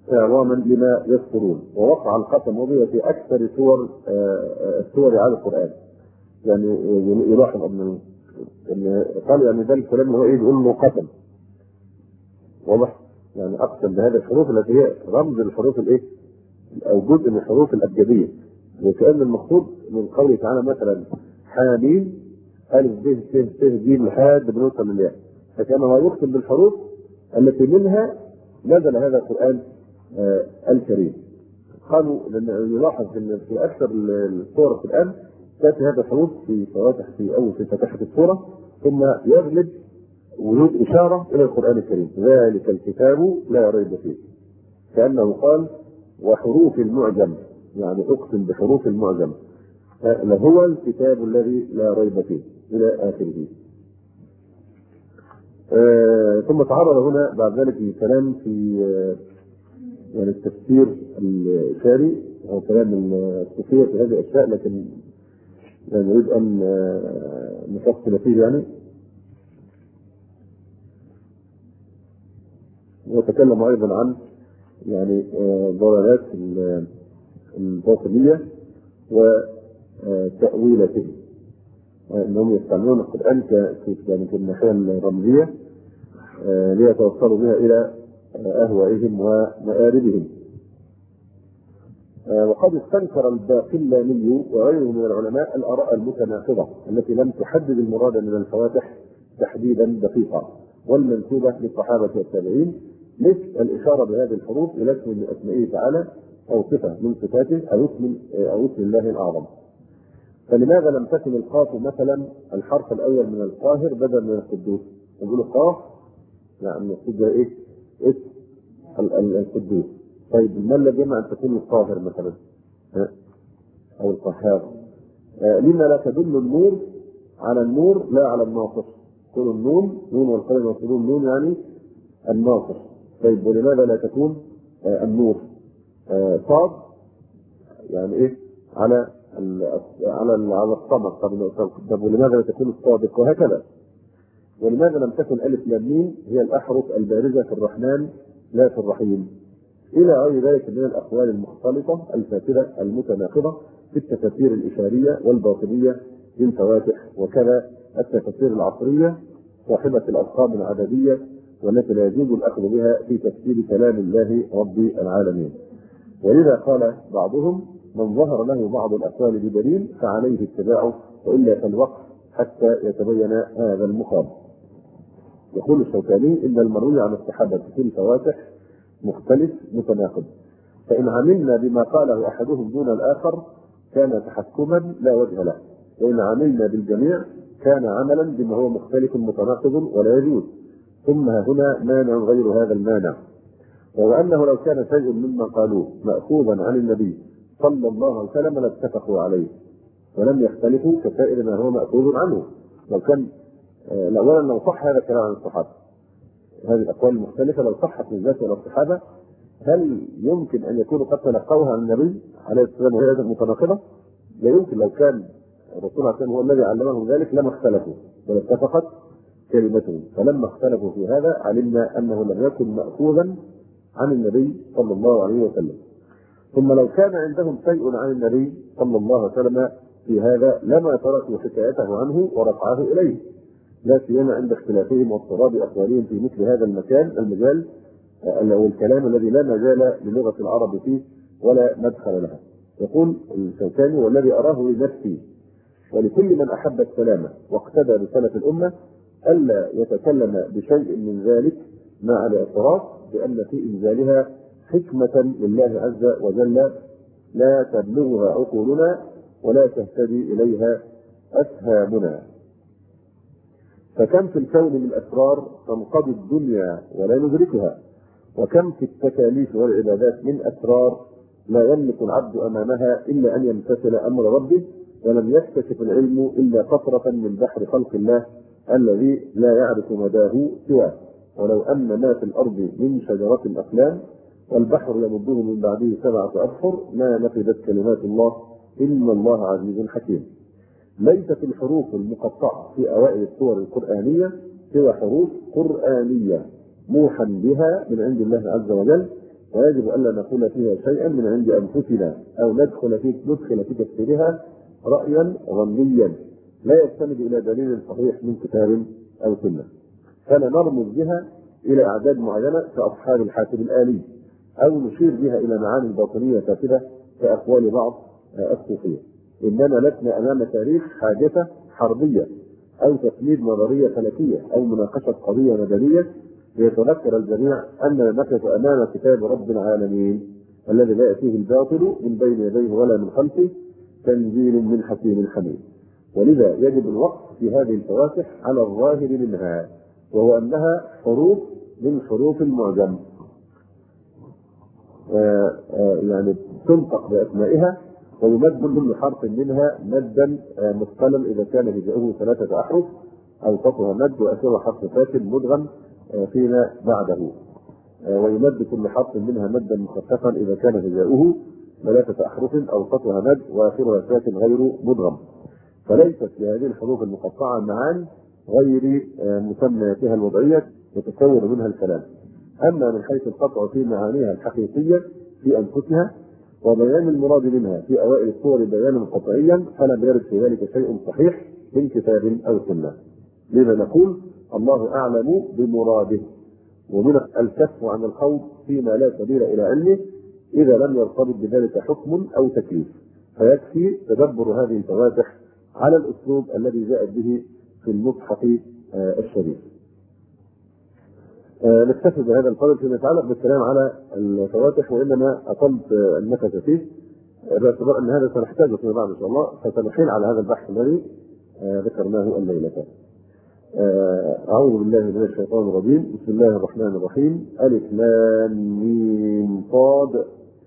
إعظاما لما يذكرون. ووقع القسم وضع في أكثر سور السور على القرآن. يعني يلاحظ أن أن قال يعني ده الكلام هو إيه يقول له قسم واضح، يعني أقسم بهذه الحروف التي هي رمز الحروف الإيه أو جزء من الحروف الأبجدية. وكأن المقصود من قوله تعالى مثلا حاميم ألف ب س س ج لحد بنوصل للياء، فكان هو يقسم بالحروف التي منها نزل هذا القرآن آه الكريم. قالوا لأن يلاحظ أن في أكثر السور في القرآن تأتي هذا الحروف في فواتح في أول في فتحة السورة، ثم يغلب وجود إشارة إلى القرآن الكريم ذلك الكتاب لا ريب فيه، كأنه قال وحروف المعجم، يعني أقسم بحروف المعجم لهو الكتاب الذي لا ريب فيه إلى آخره. آه ثم تعرض هنا بعد ذلك الكلام في آه يعني التفسير الشاري هو كلام الصوفية في هذه الأشياء، لكن يعني نريد أن آه نفصل فيه. يعني وتكلم أيضا عن يعني ضلالات آه الباطنية وتأويلته، أنهم يستعملون القرآن يعني كالناحية الرمزية ليتوصلوا بها إلى أهوائهم ومآربهم. وقد استنكر الباقلاني وغيره من العلماء الآراء المتناقضة التي لم تحدد المراد من الفواتح تحديدا دقيقا والمنسوبة للصحابة والتابعين، مثل الإشارة بهذه الحروف إلى اسم من أسمائه تعالى أو صفة من صفاته أو اسم أو اسم الله الأعظم. فلماذا لم تكن القاف مثلا الحرف الأول من القاهر بدل من القدوس؟ نقول القاف يعني المقصود ده إيه؟ اسم القدوس. طيب ما الذي يمنع أن تكون القاهر مثلا أو القهار؟ آه لما لا تدل النور على النور لا على الناصر؟ كل النون نون والقلم يقولون نون يعني الناصر. طيب ولماذا لا تكون آه النور آه صاد يعني ايه على ال على ال على الصمت؟ طب ولماذا لا تكون الصادق؟ وهكذا. ولماذا لم تكن الف لام ميم هي الاحرف البارزه في الرحمن لا في الرحيم؟ الى غير ذلك من الاقوال المختلطه الفاسده المتناقضه في التفاسير الاشاريه والباطنيه للفواتح، وكذا التفاسير العصريه صاحبه الارقام العدديه والتي لا يجوز الاخذ بها في تفسير كلام الله رب العالمين. ولذا قال بعضهم من ظهر له بعض الاقوال بدليل فعليه اتباعه والا فالوقف حتى يتبين هذا المقام. يقول الشوكاني ان المروي عن الصحابه في الفواتح مختلف متناقض، فان عملنا بما قاله احدهم دون الاخر كان تحكما لا وجه له، وان عملنا بالجميع كان عملا بما هو مختلف متناقض ولا يجوز. ثم هنا مانع غير هذا المانع، وهو انه لو كان شيء مما قالوه ماخوذا عن النبي صلى الله عليه وسلم لاتفقوا عليه ولم يختلفوا كسائر ما هو ماخوذ عنه. لو كان اولا لو صح هذا الكلام عن الصحابه، هذه الاقوال المختلفه لو صحت من ذات الصحابه، هل يمكن ان يكونوا قد تلقوها عن النبي عليه الصلاه والسلام وهي متناقضه؟ لا يمكن. لو كان الرسول عليه الصلاه والسلام هو الذي علمهم ذلك لما اختلفوا ولاتفقت كلمتهم. فلما اختلفوا في هذا علمنا انه لم يكن ماخوذا عن النبي صلى الله عليه وسلم. ثم لو كان عندهم شيء عن النبي صلى الله عليه وسلم في هذا لما تركوا حكايته عنه ورفعه اليه، لا سيما عند اختلافهم واضطراب اقوالهم في مثل هذا المكان المجال او الكلام الذي لا مجال للغه العرب فيه ولا مدخل لها. يقول الشوكاني والذي اراه لنفسي ولكل من احب السلامه واقتدى بسلف الامه الا يتكلم بشيء من ذلك مع الاعتراف بان في انزالها حكمه لله عز وجل لا تبلغها عقولنا ولا تهتدي اليها افهامنا. فكم في الكون من اسرار تنقضي الدنيا ولا ندركها، وكم في التكاليف والعبادات من اسرار لا يملك العبد امامها الا ان يمتثل امر ربه، ولم يكتشف العلم الا قطره من بحر خلق الله الذي لا يعرف مداه سواه. ولو ان ما في الارض من شجره الاقلام والبحر يمده من بعده سبعه ابحر ما نفذت كلمات الله ان الله عزيز حكيم. ليست الحروف المقطعه في اوائل السور القرانيه سوى حروف قرانيه موحى بها من عند الله عز وجل، ويجب ألا نقول فيها شيئا من عند أنفسنا أو ندخل في ندخل في تفسيرها رأيا ظنيا لا يستند إلى دليل صحيح من كتاب أو سنة، فلا نرمز بها إلى أعداد معينة كأصحاب الحاسب الآلي، أو نشير بها إلى معاني باطنية فاسدة كأقوال بعض الصوفية. إننا لسنا أمام تاريخ حادثة حربية أو تقليد نظرية فلكية أو مناقشة قضية مدنية، ليتذكر الجميع أننا نقف أمام كتاب رب العالمين الذي لا يأتيه الباطل من بين يديه ولا من خلفه، تنزيل من حكيم حميد. ولذا يجب الوقف في هذه الفواتح على الظاهر منها، وهو أنها حروف من حروف المعجم، آآ آآ يعني تنطق بأسمائها، ويمد كل حرف منها مدا مثقلا إذا كان هجاؤه ثلاثة أحرف، أوسطها مد وآخرها حرف ساكن مدغم فيما بعده، ويمد كل حرف منها مدا مخففا إذا كان هجاؤه ثلاثة أحرف، أوسطها مد وآخرها ساكن غير مدغم. فليست لهذه الحروف المقطعة معاني غير مسمياتها الوضعية يتكون منها الكلام. أما من حيث القطع في معانيها الحقيقية في أنفسها وبيان المراد منها في أوائل الصور بيانا قطعيا، فلم يرد في ذلك شيء صحيح من كتاب أو سنة. لذا نقول الله أعلم بمراده، ومن الكف عن الخوض فيما لا سبيل إلى علمه إذا لم يرتبط بذلك حكم أو تكليف، فيكفي تدبر هذه الفواتح على الأسلوب الذي جاءت به في المصحف الشريف. نكتفي بهذا القدر فيما يتعلق بالكلام على الفواتح، وإنما أطلت النفس فيه باعتبار أن هذا سنحتاجه فيما بعد إن شاء الله، فسنحيل على هذا البحث الذي ذكرناه الليلة. أعوذ بالله من الشيطان الرجيم. بسم الله الرحمن الرحيم. ألف لام ميم صاد.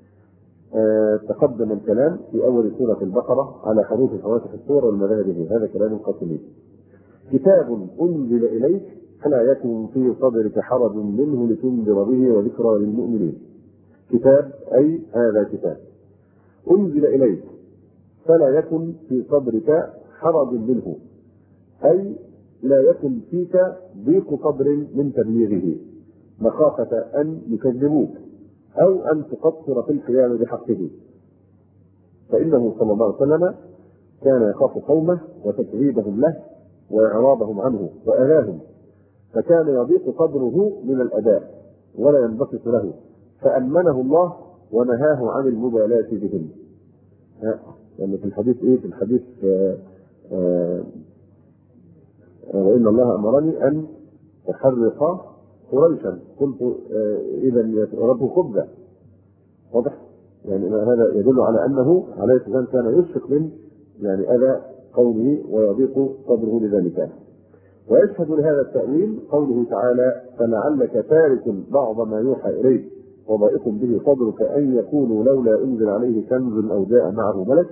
تقدم الكلام في أول سورة البقرة على حروف فواتح السورة والمذاهب، هذا كلام قاسمي. كتاب أنزل إليك فلا يكن في صدرك حرج منه لتنذر به وذكرى للمؤمنين. كتاب أي هذا كتاب أنزل إليك فلا يكن في صدرك حرج منه، أي لا يكن فيك ضيق صدر من تبليغه مخافة أن يكذبوك أو أن تقصر في القيام بحقه، فإنه صلى الله عليه وسلم كان يخاف قومه وتكذيبهم له وإعراضهم عنه وأذاهم، فكان يضيق صدره من الأداء ولا ينبسط له، فأمنه الله ونهاه عن المبالاة بهم. يعني في الحديث إيه في الحديث آآ آآ وإن الله أمرني أن أحرق قريشا، قلت إذا يربه خبزة. واضح؟ يعني هذا يدل على أنه عليه السلام كان يشفق من يعني أذى قومه ويضيق صدره لذلك. ويشهد لهذا التأويل قوله تعالى: فلعلك تارك بعض ما يوحى إليك وضائق به صدرك أن يقولوا لولا أنزل عليه كنز أو جاء معه ملك.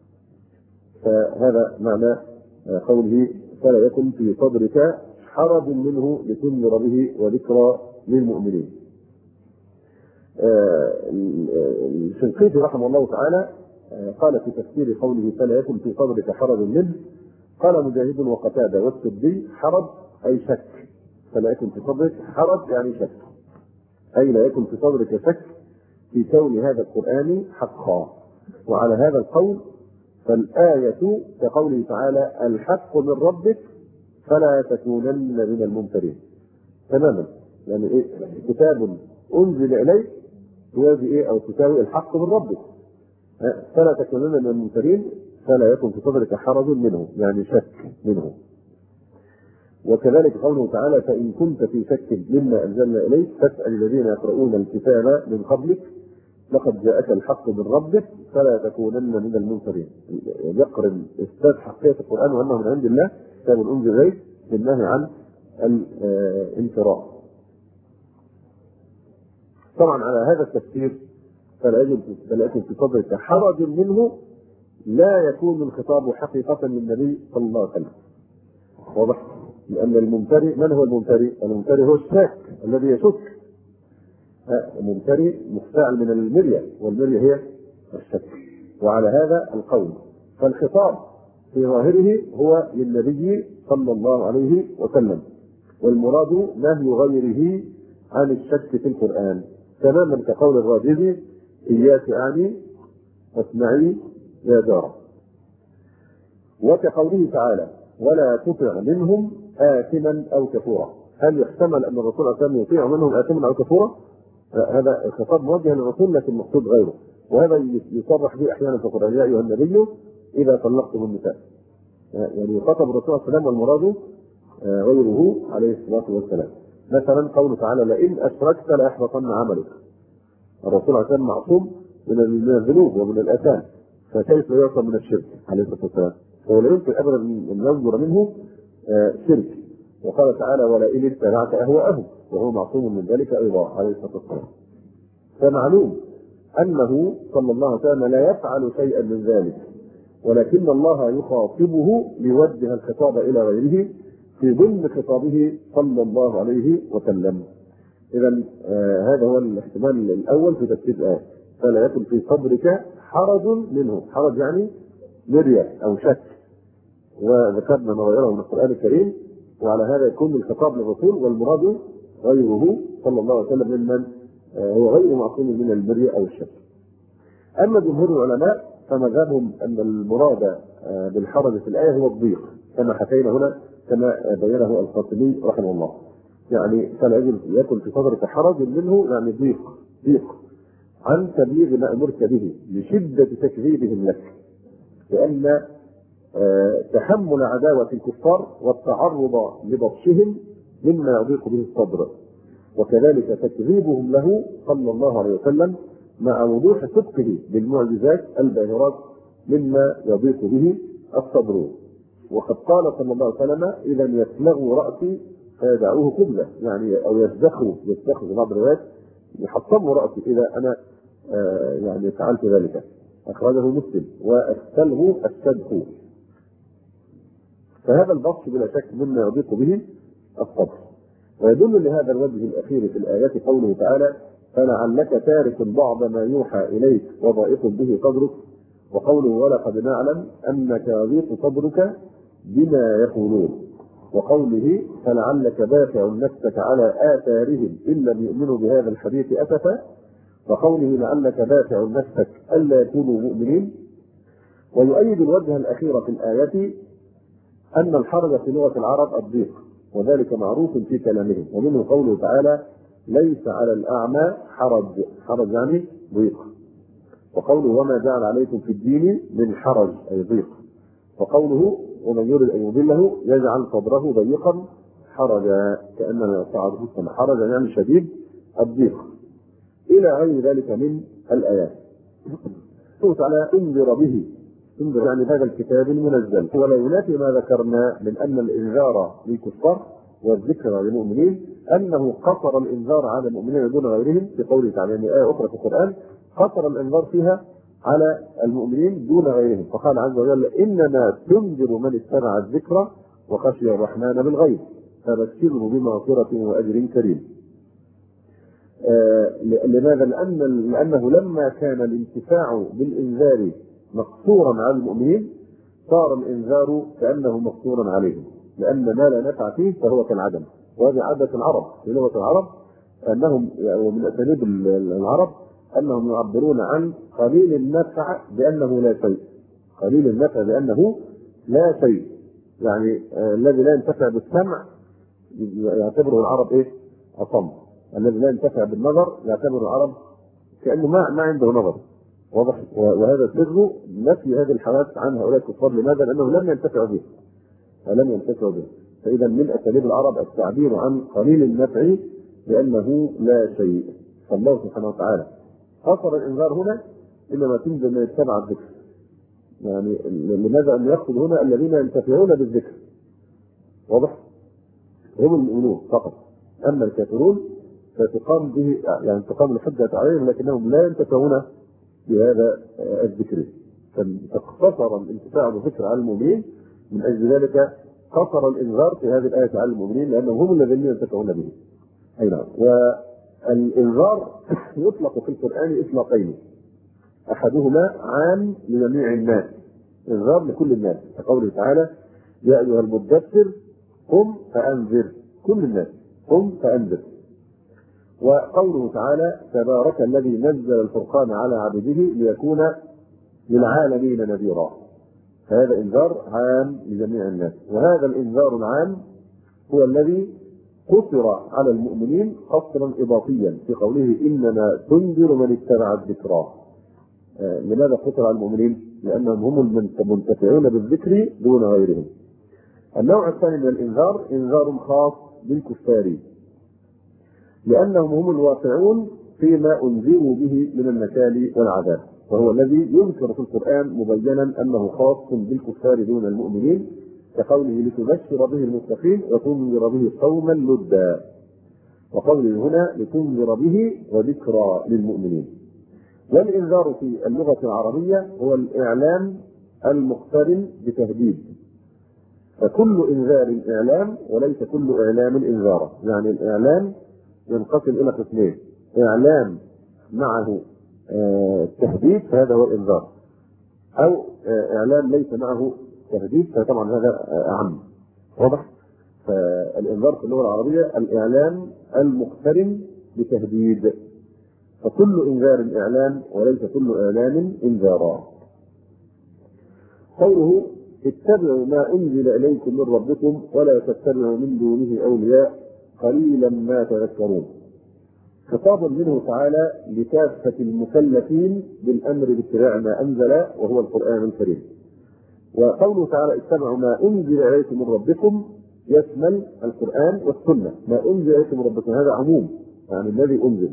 فهذا معنى قوله فلا يكن في صدرك حرج منه لتنذر به وذكرى للمؤمنين. الشنقيطي رحمه الله تعالى قال في تفسير قوله فلا يكن في صدرك حرج منه، قال مجاهد وقتادة والسدي: حرج أي شك، فلا يكن في صدرك حرج يعني شك، أي لا يكن في صدرك شك في كون هذا القرآن حقا. وعلى هذا القول فالآية كقوله تعالى: الحق من ربك فلا تكونن من الممترين، تماما. يعني إيه؟ كتاب أنزل إليك توازي إيه أو تساوي الحق من ربك، فلا تكونن من الممترين، فلا يكن في صدرك حرج منه يعني شك منه. وكذلك قوله تعالى: فإن كنت في شك مما أنزلنا إليك فاسأل الذين يقرؤون الكتاب من قبلك لقد جاءك الحق من ربك فلا تكونن من الممترين. يقرن إثبات حقيقة القرآن وأنه من عند الله كتاب أنزل إليك بالنهي عن الانفراء. طبعا على هذا التفسير فلا يكن في صدرك حرج منه لا يكون الخطاب حقيقة للنبي صلى الله عليه وسلم. واضح؟ لأن الممتري، من هو الممتري؟ الممتري هو الشاك الذي يشك. الممتري مفتعل من المرية، والمرية هي الشك. وعلى هذا القول فالخطاب في ظاهره هو للنبي صلى الله عليه وسلم، والمراد نهي غيره عن الشك في القرآن. تماما كقول الراجل إياك أعني واسمعي يا جارة. وكقوله تعالى ولا تطع منهم آثما أو كفورا. هل يحتمل أن الرسول صلى الله عليه وسلم يطيع منهم آثما أو كفورا؟ هذا الخطاب موجه للرسول لكن مقصود غيره، وهذا يصرح به أحيانا في القرآن يا أيها النبي إذا طلقتم النساء، يعني يخاطب الرسول صلى الله عليه وسلم والمراد غيره عليه الصلاة والسلام. مثلا قوله تعالى لئن أشركت ليحبطن عملك. الرسول عليه السلام معصوم من الذنوب ومن الآثام، فكيف يعصم من الشرك عليه الصلاة والسلام؟ فهو لا يمكن أبدا أن ينظر منه شرك. وقال تعالى ولئن اتبعت أهواءهم، وهو معصوم من ذلك أيضا عليه الصلاة والسلام. فمعلوم أنه صلى الله عليه وسلم لا يفعل شيئا من ذلك، ولكن الله يخاطبه ليوجه الخطاب إلى غيره في ضمن خطابه صلى الله عليه وسلم. إذا آه هذا هو الاحتمال الأول في تفسير الآية، فلا يكن في صدرك حرج منه. حرج يعني مرية أو شك، وذكرنا ما غيره من القرآن الكريم، وعلى هذا يكون الخطاب للرسول والمراد غيره صلى الله عليه وسلم ممن آه هو غير معصوم من المرية أو الشك. أما جمهور العلماء فمذهبهم أن المراد آه بالحرج في الآية هو الضيق، كما حكينا هنا كما بينه القاسمي رحمه الله. يعني فلا يكن في صدرك حرج منه، يعني ضيق ضيق عن تبليغ ما أمرت به لشدة تكذيبهم لك، لأن آه تحمل عداوة الكفار والتعرض لبطشهم مما يضيق به الصدر، وكذلك تكذيبهم له صلى الله عليه وسلم مع وضوح صدقه بالمعجزات الباهرات مما يضيق به الصدر. وقد قال صلى الله عليه وسلم إذا يسلغوا رأسي فيدعوه قبلة، يعني أو يزدخوا يزدخوا في بعض الروايات يحطموا رأسي إذا أنا آه يعني فعلت ذلك. أخرجه مسلم. والسلغ السدخ، فهذا البطش بلا شك مما يضيق به الصدر. ويدل لهذا الوجه الأخير في الآيات قوله تعالى فلعلك تارك بعض ما يوحى إليك وضائق به صدرك، وقوله ولقد نعلم أنك يضيق صدرك بما يقولون، وقوله فلعلك باخع نفسك على آثارهم إن لم يؤمنوا بهذا الحديث أسفا، وقوله لعلك باخع نفسك ألا يكونوا مؤمنين. ويؤيد الوجه الأخير في الآية أن الحرج في لغة العرب الضيق، وذلك معروف في كلامهم، ومنه قوله تعالى ليس على الأعمى حرج، حرج يعني ضيق. وقوله وما جعل عليكم في الدين من حرج أي ضيق. وقوله ومن يرد أن يضله يجعل صدره ضيقا حرجا كأنما يصعد في السماء، حرجا يعني شديد الضيق، إلى غير ذلك من الآيات. قوله تعالى انذر به، انذر يعني هذا الكتاب المنزل، ولا ينافي ما ذكرنا من أن الإنذار للكفار والذكر للمؤمنين أنه قصر الإنذار على المؤمنين دون غيرهم، في قوله تعالى يعني آية أخرى في القرآن قصر الإنذار فيها على المؤمنين دون غيرهم، فقال عز وجل إنما تنذر من اتبع الذكر وخشي الرحمن بالغيب فبشره بمغفرة وأجر كريم. آه لماذا؟ لأن لأنه لما كان الانتفاع بالإنذار مقصورا على المؤمنين صار الإنذار كأنه مقصورا عليهم، لأن ما لا نفع فيه فهو كالعدم. وهذه عادة العرب في لغة العرب، أنهم ومن أساليب العرب أنهم يعبرون عن قليل النفع بأنه لا شيء، قليل النفع بأنه لا شيء، يعني آه الذي لا ينتفع بالسمع يعتبره العرب إيه؟ أصم. الذي لا ينتفع بالنظر يعتبره العرب كأنه ما ما عنده نظر. واضح؟ وهذا سر نفي هذه الحالات عن هؤلاء الكفار. لماذا؟ لأنه لم ينتفع به ولم ينتفع به. فإذا من أساليب العرب التعبير عن قليل النفع بأنه لا شيء. فالله سبحانه وتعالى قصر الإنذار هنا إنما تنزل من يتبع الذكر، يعني لماذا؟ أن يقصد هنا الذين ينتفعون بالذكر، واضح؟ هم المؤمنون فقط، أما الكافرون فتقام به يعني تقام الحجة عليهم لكنهم لا ينتفعون بهذا الذكر. فاقتصر الانتفاع بالذكر على المؤمنين، من أجل ذلك قصر الإنذار في هذه الآية على المؤمنين لأنهم هم الذين ينتفعون به. أي نعم. والإنذار يطلق في القرآن إطلاقين، أحدهما عام لجميع الناس، إنذار لكل الناس كقوله تعالى يا أيها المدثر قم فأنذر، كل الناس قم فأنذر. وقوله تعالى تبارك الذي نزل الفرقان على عبده ليكون للعالمين نذيرا. هذا انذار عام لجميع الناس، وهذا الانذار العام هو الذي قصر على المؤمنين قصرا اضافيا في قوله انما تنذر من اتبع الذكرى. آه لماذا قصر على المؤمنين؟ لانهم هم المنتفعون بالذكر دون غيرهم. النوع الثاني من الانذار انذار خاص بالكفار، لانهم هم الواقعون فيما انذروا به من النكال والعذاب، وهو الذي يذكر في القرآن مبينا أنه خاص بالكفار دون المؤمنين، كقوله لتبشر به المتقين وتنذر به قوما لدا، وقوله هنا لتنذر به وذكرى للمؤمنين. والإنذار في اللغة العربية هو الإعلام المقترن بتهديد، فكل إنذار إعلام وليس كل إعلام إنذارا. يعني الإعلام ينقسم إلى قسمين: إعلام معه تهديد فهذا هو الإنذار، أو إعلام ليس معه تهديد فطبعا هذا أعم. واضح؟ فالإنذار في اللغة العربية الإعلام المقترن بتهديد، فكل إنذار إعلام وليس كل إعلام إنذارا. قوله اتبعوا ما أنزل إليكم من ربكم ولا تتبعوا من دونه أولياء قليلا ما تذكرون، خطاب منه تعالى لكافة المكلفين بالأمر باتباع ما أنزل وهو القرآن الكريم. وقوله تعالى اتبعوا ما أنزل إليكم من ربكم يشمل القرآن والسنة. ما أنزل إليكم من ربكم هذا عموم، يعني الذي أنزل،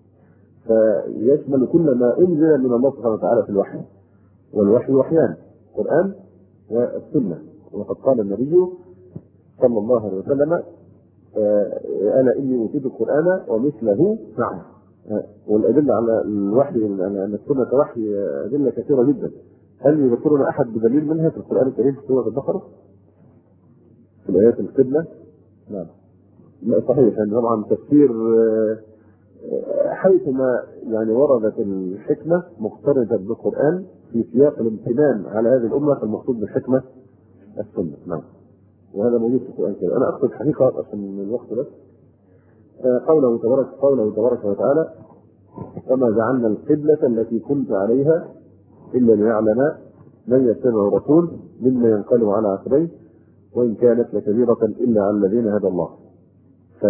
فيشمل كل ما أنزل من الله سبحانه وتعالى في الوحي، والوحي وحيان القرآن والسنة. وقد قال النبي صلى الله عليه وسلم أنا إني أوتيت القرآن ومثله معه. والأدلة على الوحي أن السنة وحي أدلة كثيرة جدا. هل يذكرنا أحد بدليل منها في القرآن الكريم في سورة البقرة؟ في الآيات القبلة؟ نعم. لا صحيح، يعني طبعا تفسير حيثما يعني وردت الحكمة مقترنة بالقرآن في سياق الامتنان على هذه الأمة، فالمقصود بالحكمة السنة. نعم. وهذا موجود في القرآن الكريم. أنا أقصد حقيقة عشان الوقت بس قوله تبارك قوله تبارك وتعالى وما جعلنا القبلة التي كنت عليها إلا ليعلم من يتبع الرسول مما ينقلب على عقبيه وإن كانت لكبيرة إلا على الذين هدى الله. ف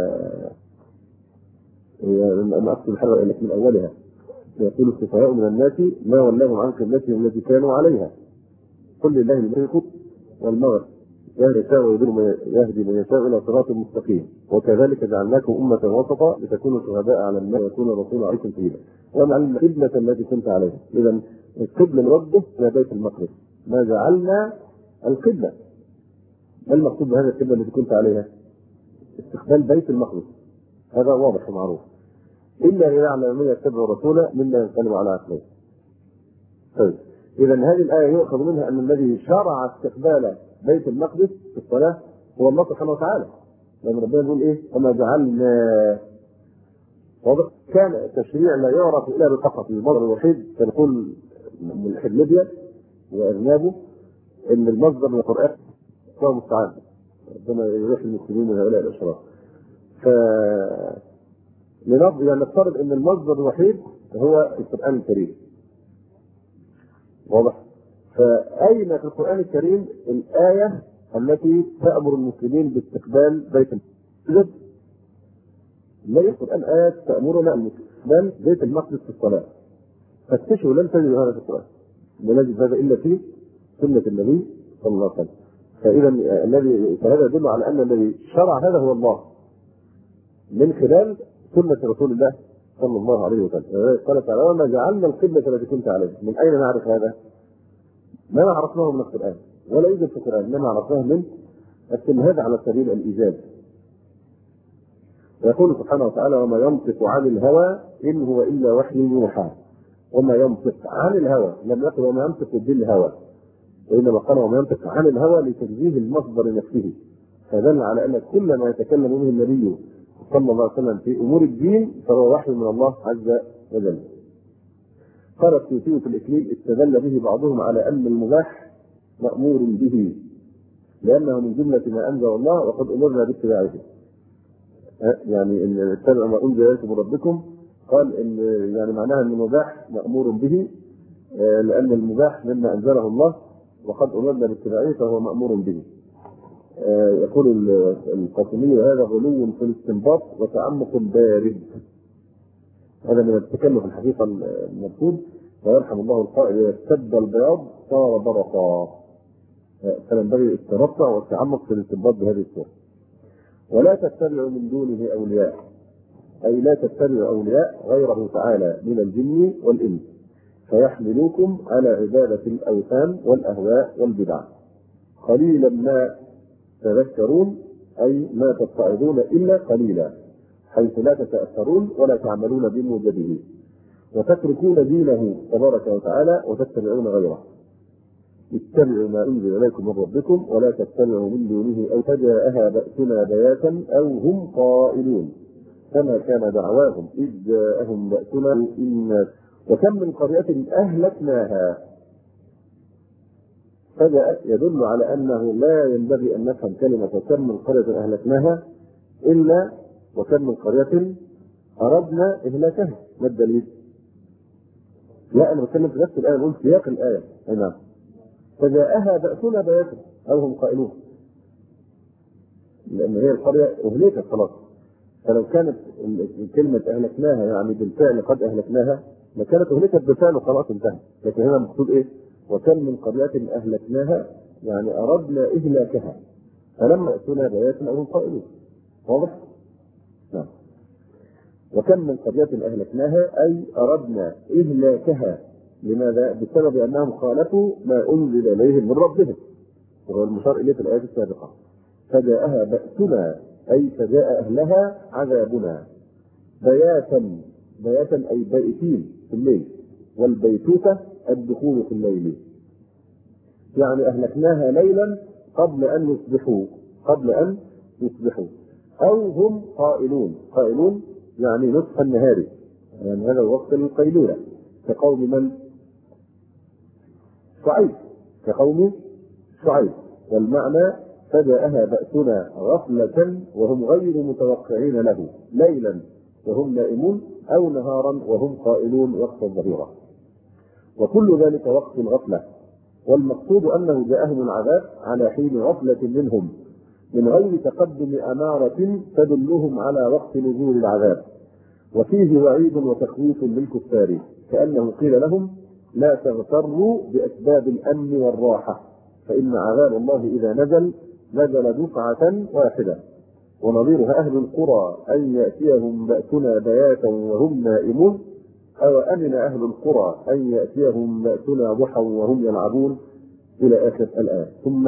أنا أقصد الحلقة التي من أولها يقول السفهاء من الناس ما ولاهم عن قبلتهم التي كانوا عليها قل لله الملك والمغرب يهدي من يشاء إلى صراط مستقيم وكذلك جعلناكم أمة وسطا لتكونوا شهداء على الناس ويكون الرسول عليكم شهيدا وما علم القبلة التي كنت عليها. إذا القبلة الوجه إلى بيت المقدس. ما جعلنا القبلة، ما المقصود بهذه القبلة التي كنت عليها؟ استقبال بيت المقدس، هذا واضح ومعروف. إلا ليعلم من يتبع الرسول مما ينقلب على عقبيه. طيب إذا هذه الآية يؤخذ منها أن الذي شرع استقبال بيت المقدس في الصلاة هو الله سبحانه وتعالى، لأن ربنا يقول إيه؟ وما جعلنا. واضح؟ كان التشريع لا يعرف إلا بفقط. المصدر الوحيد تقول ملحد ليبيا وأذنابه إن المصدر من القرآن هو المستعان، ربنا يروح المسلمين من هؤلاء الأشرار. ف لنفرض يعني نفترض ان المصدر الوحيد هو القرآن الكريم. واضح؟ فأين في القرآن الكريم الآية التي تأمر المسلمين باستقبال بيت المقدس؟ لا القرآن آية تأمرنا باستقبال بيت المقدس في الصلاة. فتشوا لن تجد هذا في القرآن، لا نجد هذا إلا في سنة النبي صلى الله عليه وسلم. فإذا الذي فهذا يدل على أن الذي شرع هذا هو الله من خلال سنة رسول الله صلى الله عليه وسلم. قال تعالى وما جعلنا القبلة التي كنت عليها. من أين نعرف هذا؟ ما عرفناه من القرآن ولا يوجد في القرآن، إنما عرفناه من التمهيد على سبيل الإيجاز. ويقول سبحانه وتعالى وما ينطق عن الهوى إن هو إلا وحي يوحى. وما ينطق عن الهوى، لم يقل وما ينطق بالهوى، وإنما قال وما ينطق عن الهوى لتنزيه المصدر نفسه، فدل على أن كل ما يتكلم به النبي صلى الله عليه وسلم في أمور الدين فهو وحي من الله عز وجل. قال السيوطي في الإكليل استدل به بعضهم على أن المباح مأمور به لأنه من جملة ما أنزل الله وقد أمرنا باتباعه. يعني ان اتبعوا ما انزل اليكم من ربكم، قال ان يعني معناها ان المباح مامور به، لان المباح مما انزله الله وقد امرنا باتباعه فهو مامور به. يقول القاسمي هذا غلو في الاستنباط وتعمق بارد، هذا من التكلف الحقيقه المرفوض. ويرحم الله القائل اذا اشتد البياض صار برقا، فينبغي التنطع والتعمق في الاستنباط بهذه الصوره. ولا تتبعوا من دونه اولياء، اي لا تتبعوا اولياء غيره تعالى من الجن والانس فيحملوكم على عباده الاوثان والاهواء والبدع، قليلا ما تذكرون، اي ما تتعظون الا قليلا، حيث لا تتاثرون ولا تعملون بموجبه، وتتركون دينه تبارك وتعالى وتتبعون غيره. اتبعوا ما انزل اليكم من ربكم ولا تتبعوا من دونه او فجاءها باسنا بياتا او هم قائلون، كما كان دعواهم اذ جاءهم باسنا إن وكم من قريه اهلكناها. فجاءت يدل على انه لا ينبغي ان نفهم كلمه وكم من قريه اهلكناها الا وكم من قريه اردنا اهلاكها. ما الدليل؟ لا انا بتكلم في نفس الايه، بقول سياق الايه. نعم. فجاءها بأسنا بياتا أو هم قائلون، لأن هي القرية أهلكت خلاص. فلو كانت كلمة أهلكناها يعني بالفعل قد أهلكناها لكانت أهلكت بالفعل وخلاص انتهت، لكن هنا المقصود إيه؟ وكم من قرية أهلكناها يعني أردنا إهلاكها فلما أتونا بياتا أو هم قائلون. واضح؟ نعم. وكم من قرية أهلكناها أي أردنا إهلاكها. لماذا؟ بسبب أنهم خالفوا ما أنزل إليهم من ربهم، وهو المشار إليه في الآيات السابقة. فجاءها بأسنا أي فجاء أهلها عذابنا بياتا، بياتا أي بائتين في الليل، والبيتوتة الدخول في الليل، يعني أهلكناها ليلا قبل أن يصبحوا، قبل أن يصبحوا أو هم قائلون. قائلون يعني نصف النهار، يعني هذا الوقت القيلولة، كقوم من؟ شعيب، كقوم شعيب. والمعنى فجاءها بأسنا غفلة وهم غير متوقعين له، ليلا وهم نائمون أو نهارا وهم قائلون وقت الظهيرة، وكل ذلك وقت الغفلة. والمقصود أنه جاءهم العذاب على حين غفلة منهم من غير تقدم أمارة تدلهم على وقت نزول العذاب. وفيه وعيد وتخويف للكفار، كأنه قيل لهم لا تغتروا بأسباب الأمن والراحة، فإن عذاب الله إذا نزل نزل دفعة واحدة. ونظيرها أهل القرى أن يأتيهم بأسنا بياتا وهم نائمون، أو أمن أهل القرى أن يأتيهم بأسنا ضحى وهم يلعبون، إلى آخر الآية. ثم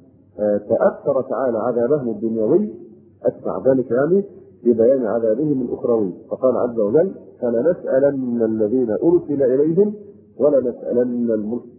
تأثر تعالى عذابهم الدنيوي أتبع ذلك يعني ببيان عذابهم الأخروي، فقال عز وجل فلنسألن الذين أرسل إليهم ولنسألن المرسلين.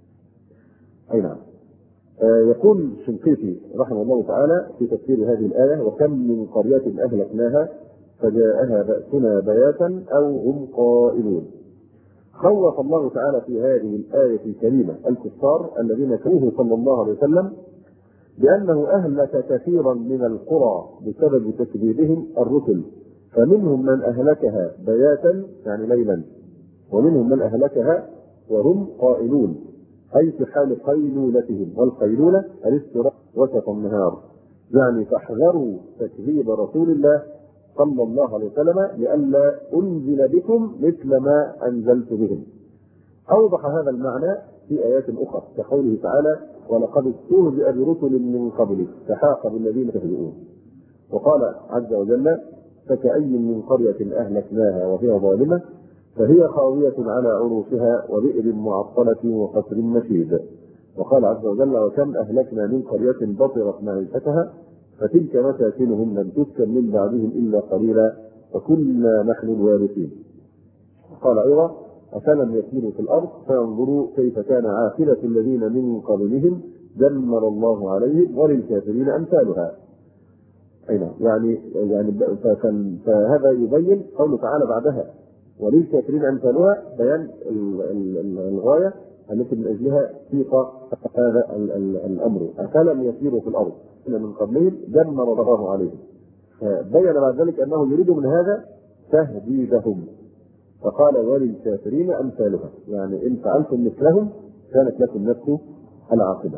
أي نعم. آه يقول الشنقيطي رحمه الله تعالى في تفسير هذه الآية وكم من قرية أهلكناها فجاءها بأسنا بياتا أو هم قائلون. خوف الله تعالى في هذه الآية الكريمة الكفار الذين كفروه صلى الله عليه وسلم بأنه أهلك كثيرا من القرى بسبب تكذيبهم الرسل، فمنهم من أهلكها بياتا يعني ليلا، ومنهم من أهلكها وهم قائلون، أي في حال قيلولتهم، والقيلولة الاستراحة وسط النهار، يعني فاحذروا تكذيب رسول الله صلى الله عليه وسلم لئلا أنزل بكم مثل ما أنزلت بهم. أوضح هذا المعنى في آيات أخرى كقوله تعالى ولقد استهزئ برسل من قبلك فحاق بالذين يستهزئون. وقال عز وجل فكأي من قرية أهلكناها وهي ظالمة فهي خاوية على عروشها وبئر معطلة وقصر مشيد. وقال عز وجل وكم أهلكنا من قرية بطرت معيشتها فتلك مساكنهم لم تسكن من بعدهم إلا قليلا وكنا نحن الوارثين. قال أيضا أفلم يسيروا في الأرض فينظروا كيف كان عاقبة الذين من قبلهم دمر الله عليهم وللكافرين أمثالها. أين يعني يعني فهذا يبين قوله تعالى بعدها وللكافرين أمثالها بيان الغاية التي من أجلها سيق هذا الأمر. أفلم يسيروا في الأرض من قبلهم دمر الله عليهم فبين بعد ذلك أنه يريد من هذا تهديدهم، فقال وللكافرين أمثالها، يعني إن فعلتم مثلهم كانت لكم نفس العاقبة.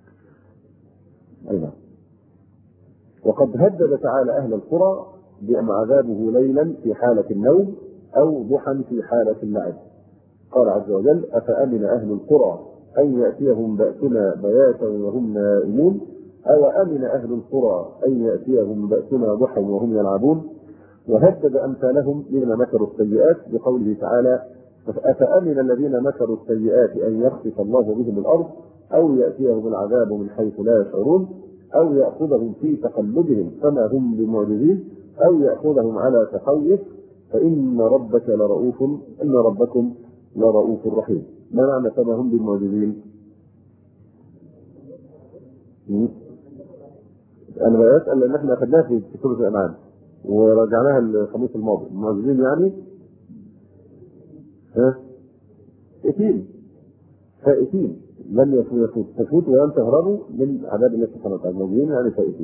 أيضا وقد هدد تعالى أهل القرى بأن عذابه ليلا في حالة النوم أو ضحى في حالة اللعب. قال عز وجل: أفأمن أهل القرى أن يأتيهم بأسنا بياتا وهم نائمون أو أمن أهل القرى أن يأتيهم بأسنا ضحى وهم يلعبون. وهدد أمثالهم الذين مكروا السيئات بقوله تعالى: أفأمن الذين مكروا السيئات أن يخسف الله بهم الأرض أو يأتيهم العذاب من حيث لا يشعرون أو يأخذهم في تقلبهم فما هم بمعجزين أو يأخذهم على تخوف فإن ربك لرؤوف إن ربكم لرؤوف رحيم. ما معنى فما هم بمعجزين؟ أنا بسأل لأن احنا أخذناها في سورة الأنعام ورجعناها الخميس الماضي. المعجزين يعني ها فائتين فائتين لن يفوت تفوتوا ولن تهربوا من عذاب الله سبحانه وتعالى. المعجزين يعني فائتين.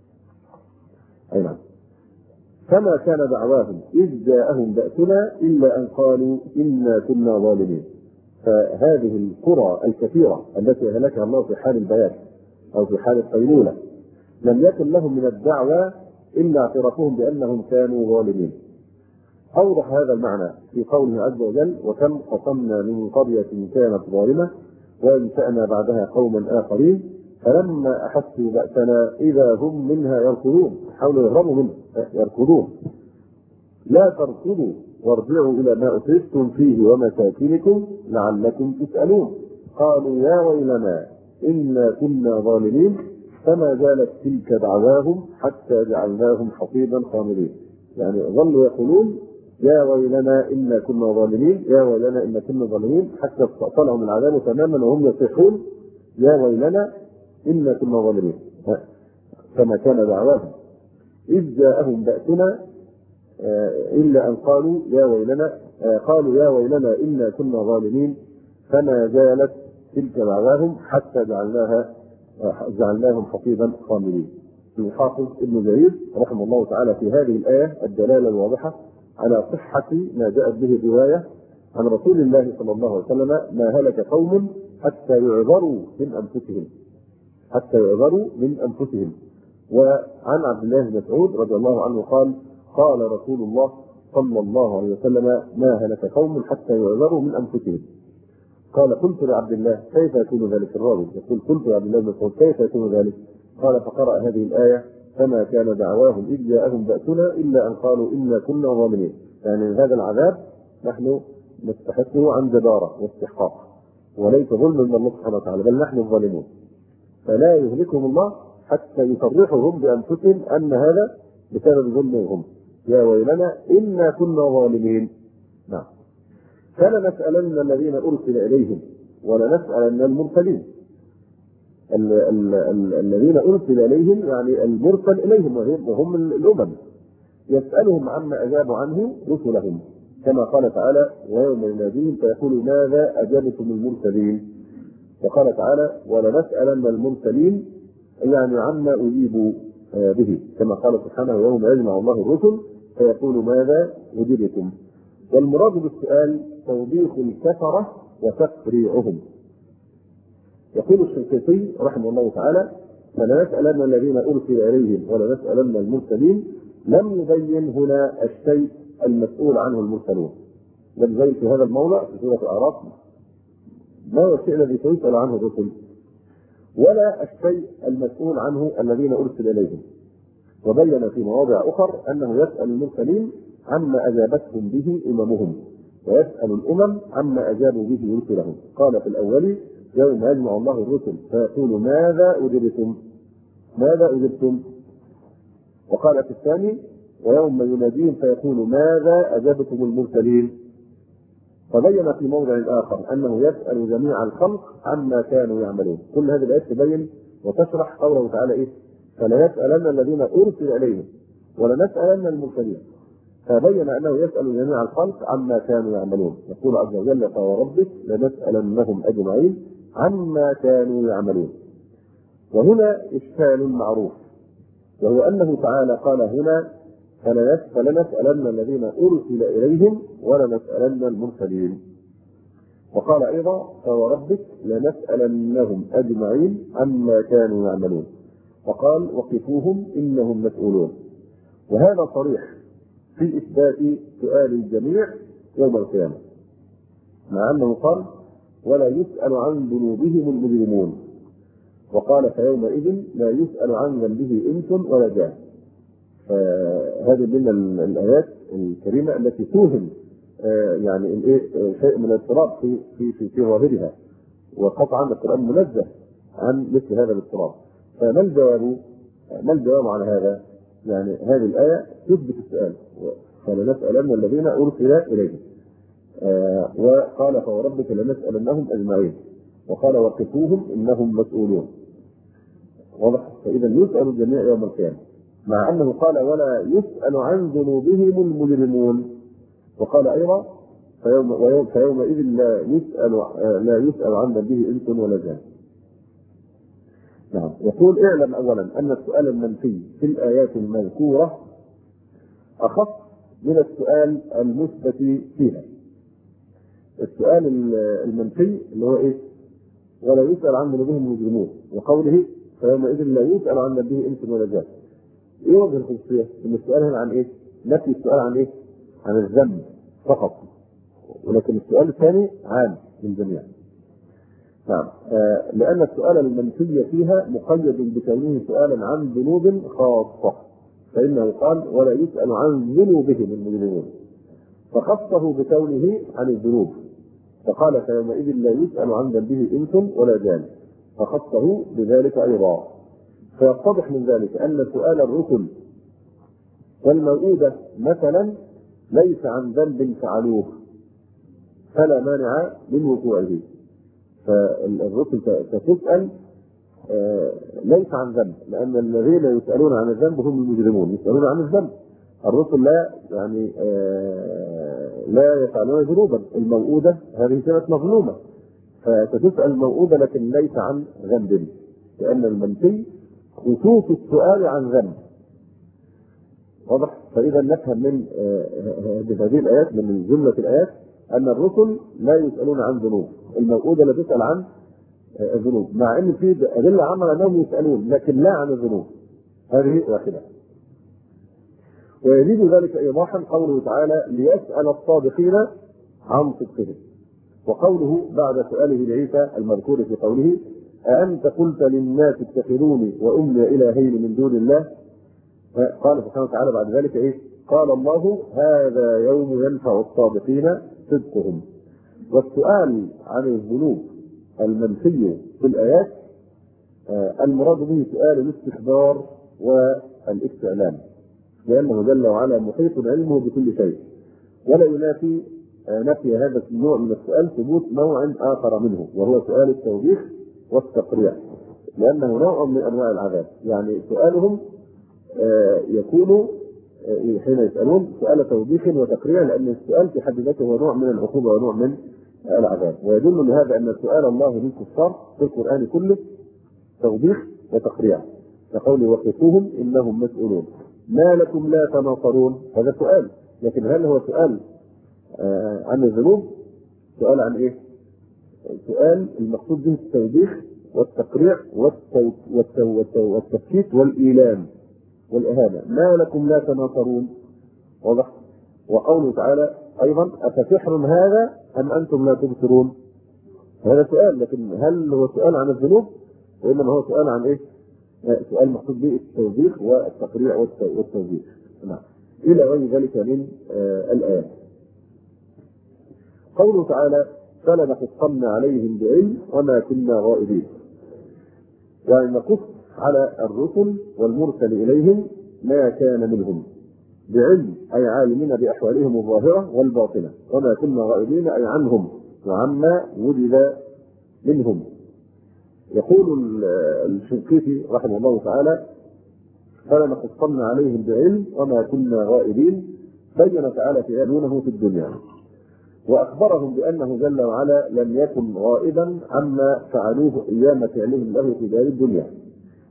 أي نعم. فما كان دعواهم إذ جاءهم بأسنا إلا أن قالوا إنا كنا ظالمين. فهذه القرى الكثيرة التي أهلكها الله في حال البيات أو في حال القيلولة لم يكن لهم من الدعوة إلا اعترافهم بأنهم كانوا ظالمين. أوضح هذا المعنى في قوله عز وجل: وكم قصمنا من قرية كانت ظالمة وأنشأنا بعدها قوما آخرين فلما أحسوا بأسنا إذا هم منها يركضون. حاولوا يهربوا منه يركضون. لا تركضوا وارجعوا إلى ما أترفتم فيه ومساكنكم لعلكم تسألون. قالوا يا ويلنا إنا كنا ظالمين فما زالت تلك دعواهم حتى جعلناهم حصيدا خامدين. يعني ظلوا يقولون يا ويلنا إنا كنا ظالمين يا ويلنا إنا كنا ظالمين حتى استأصلهم العذاب تماما وهم يصيحون يا ويلنا إنا كنا ظالمين. فما كان دعواهم إذ جاءهم بأسنا إلا أن قالوا يا ويلنا قالوا يا ويلنا إنا كنا ظالمين فما زالت تلك دعواهم حتى جعلناها جعلناهم حصيدا خامدين. الحافظ ابن جرير رحمه الله تعالى في هذه الآية الدلالة الواضحة على صحة ما جاءت به الرواية عن رسول الله صلى الله عليه وسلم: ما هلك قوم حتى يعذروا من أنفسهم حتى يعذروا من أنفسهم. وعن عبد الله بن مسعود رضي الله عنه قال: قال رسول الله صلى الله عليه وسلم: ما هلك قوم حتى يعذروا من أنفسهم. قال: قلت لعبد الله: كيف يكون ذلك؟ الراوي يقول: قلت لعبد الله بن مسعود: كيف يكون ذلك؟ قال: فقرأ هذه الآية: فما كان دعواهم إذ جاءهم بأسنا إلا أن قالوا إنا كنا ظالمين. يعني هذا العذاب نحن نستحقه عن جدارة واستحقاق وليس ظلم من الله سبحانه وتعالى، بل نحن الظالمون. فلا يهلكهم الله حتى يصرحهم بأنفسهم أن هذا بسبب ظلمهم. يا ويلنا إنا كنا ظالمين. نعم. فلنسألن الذين أرسل إليهم ولنسألن المرسلين. ال ال ال الذين أرسل إليهم يعني المرسل إليهم وهم الأمم، يسألهم عما أجابوا عنه رسلهم كما قال تعالى: ويوم يناديهم فيقول ماذا أجابتم المرسلين. وقال تعالى: ولنسألن المرسلين يعني عما أجيبوا به كما قال سبحانه: يوم يجمع الله الرسل فيقول ماذا أجبتم. والمراد بالسؤال توبيخ الكفرة وتقريعهم. يقول الشنقيطي رحمه الله تعالى: فلنسألن الذين أرسل إليهم ولنسألن المرسلين. لم يبين هنا الشيء المسؤول عنه المرسلون، بل زي في هذا الموضع في سورة الأعراف ما هو الشيء الذي سيسأل عنه الرسل، ولا الشيء المسؤول عنه الذين أرسل إليهم. وبين في مواضع أخرى أنه يسأل المرسلين عما أجابتهم به أممهم ويسأل الأمم عما أجابوا به رسلهم. قال في الأول: يوم يجمع الله الرسل فيقول ماذا أجبتم ماذا أجبتم وقال في الثاني: ويوم يناديهم فيقول ماذا أجابتم المرسلين. فبين في موضع آخر أنه يسأل جميع الخلق عما كانوا يعملون. كل هذه الآيات تبين وتشرح قوله تعالى إيه؟ فلا يسألن الذين أرسل إليهم ولنسألن المرسلين. فبين أنه يسأل جميع الخلق عما كانوا يعملون. يقول عز وجل: فوربك لنسألنهم أجمعين عما كانوا يعملون. وهنا إشكال معروف وهو أنه تعالى قال هنا فلنسألن الذين أرسل إليهم ولنسألن المرسلين. وقال أيضا فوربك لنسألنهم أجمعين عما كانوا يعملون. وقال وقفوهم إنهم مسؤولون. وهذا صريح في إثبات سؤال الجميع يوم القيامة، مع أنه قال ولا يسأل عن ذنوبهم المجرمون، وقال فيومئذ لا يسأل عن ذنبه إنس ولا جان. فهذه من الآيات الكريمة التي توهم يعني شيء من الاضطراب في في في في ظاهرها، وقطعا القرآن منزه عن مثل هذا الاضطراب. فما الجواب؟ ما الجواب عن هذا؟ يعني هذه الآية تثبت السؤال، فلنسألن الذين أرسل إليهم. آه وقال فوربك لنسألنهم أجمعين، وقال وقفوهم إنهم مسؤولون. واضح؟ فإذا يسأل الجميع يوم القيامة، مع أنه قال ولا يسأل عن ذنوبهم المجرمون، وقال أيضا فيوم ويوم فيومئذ لا يسأل لا يسأل عن ذنبه إنس ولا جان. نعم. يقول اعلم أولا أن السؤال المنفي في الآيات المذكورة أخف من السؤال المثبت فيها. السؤال المنفي اللي هو إيه؟ ولا يسأل عن ذنوبهم المجرمون، وقوله فيومئذ لا يسأل عن ذنبه إنس ولا جان. إيه وجه الخصوصية؟ إن السؤال هنا عن إيه؟ نفي السؤال عن إيه؟ عن الذنب فقط، ولكن السؤال الثاني عام للجميع. نعم. آه لأن السؤال المنفي فيها مقيد بكونه سؤالا عن ذنوب خاصة، فإنه قال ولا يسأل عن ذنوبهم المجرمون، فخصه بكونه عن الذنوب، فقال فيومئذ لا يسأل عن ذنبه إنس ولا جان، فخصه بذلك أيضا. فيتضح من ذلك أن سؤال الرسل والموءودة مثلا ليس عن ذنب فعلوه فلا مانع من وقوعه. فالرسل تسأل ليس عن ذنب، لأن الذين يسألون عن الذنب هم المجرمون يسألون عن الذنب. الرسل لا يعني لا يفعلون ذنوبا. الموءودة هذه كانت مظلومة فتسأل الموءودة لكن ليس عن ذنب، لأن المنفي خصوص السؤال عن ذنب. واضح؟ فإذا نفهم من هذه الآيات من جملة الآيات أن الرسل لا يسألون عن ذنوب، الموءودة لا تسأل عن الذنوب، مع أن في أدلة عامة أنهم يسألون لكن لا عن الذنوب. هذه واحدة. ويزيد ذلك إيضاحا قوله تعالى ليسأل الصادقين عن صدقهم، وقوله بعد سؤاله لعيسى المذكور في قوله أأنت قلت للناس اتخذوني وأمي إلهين من دون الله، قال سبحانه وتعالى بعد ذلك إيه؟ قال الله هذا يوم ينفع الصادقين صدقهم. والسؤال عن الذنوب المنفي في الآيات آه المراد به سؤال الاستخبار والاستعلام، لأنه جل وعلا محيط علمه بكل شيء، ولا ينافي آه نفي هذا النوع من السؤال ثبوت نوع آخر منه، وهو سؤال التوبيخ والتقريع، لأنه نوع من أنواع العذاب. يعني سؤالهم آه يكون آه حين يسألون سؤال توبيخ وتقريع، لأن السؤال في حد ذاته هو نوع من العقوبة ونوع من العذاب. ويدل لهذا أن سؤال الله للكفار في القرآن كله توبيخ وتقريع، كقول وقفوهم إنهم مسؤولون. ما لكم لا تناصرون، هذا سؤال، لكن هل هو سؤال آه عن الذنوب؟ سؤال عن إيه؟ سؤال المقصود به التوبيخ والتقريع والتو... والتو... والتو... والتفكيك والإيلام والإهانة. ما لكم لا تناصرون. واضح؟ وقوله تعالى أيضا أفسحر هذا أم أنتم لا تبصرون، هذا سؤال، لكن هل هو سؤال عن الذنوب؟ وإنما هو سؤال عن إيه؟ سؤال مقصود به التوبيخ والتقريع والتوبيخ. نعم. إلى غير ذلك من آه الآيات. قوله تعالى فلنقصن عليهم بعلم وما كنا غائبين، يعني نقص على الرسل والمرسل إليهم ما كان منهم بعلم، أي عالمين بأحوالهم الظاهرة والباطنة، وما كنا غائبين أي عنهم وعما وجد منهم. يقول الشنقيطي رحمه الله تعالى فلنقصن عليهم بعلم وما كنا غائبين، بين تعالى فعلونه في الدنيا، وأخبرهم بأنه جل وعلا لم يكن غائبا عما فعلوه أيام فعلهم له في دار الدنيا،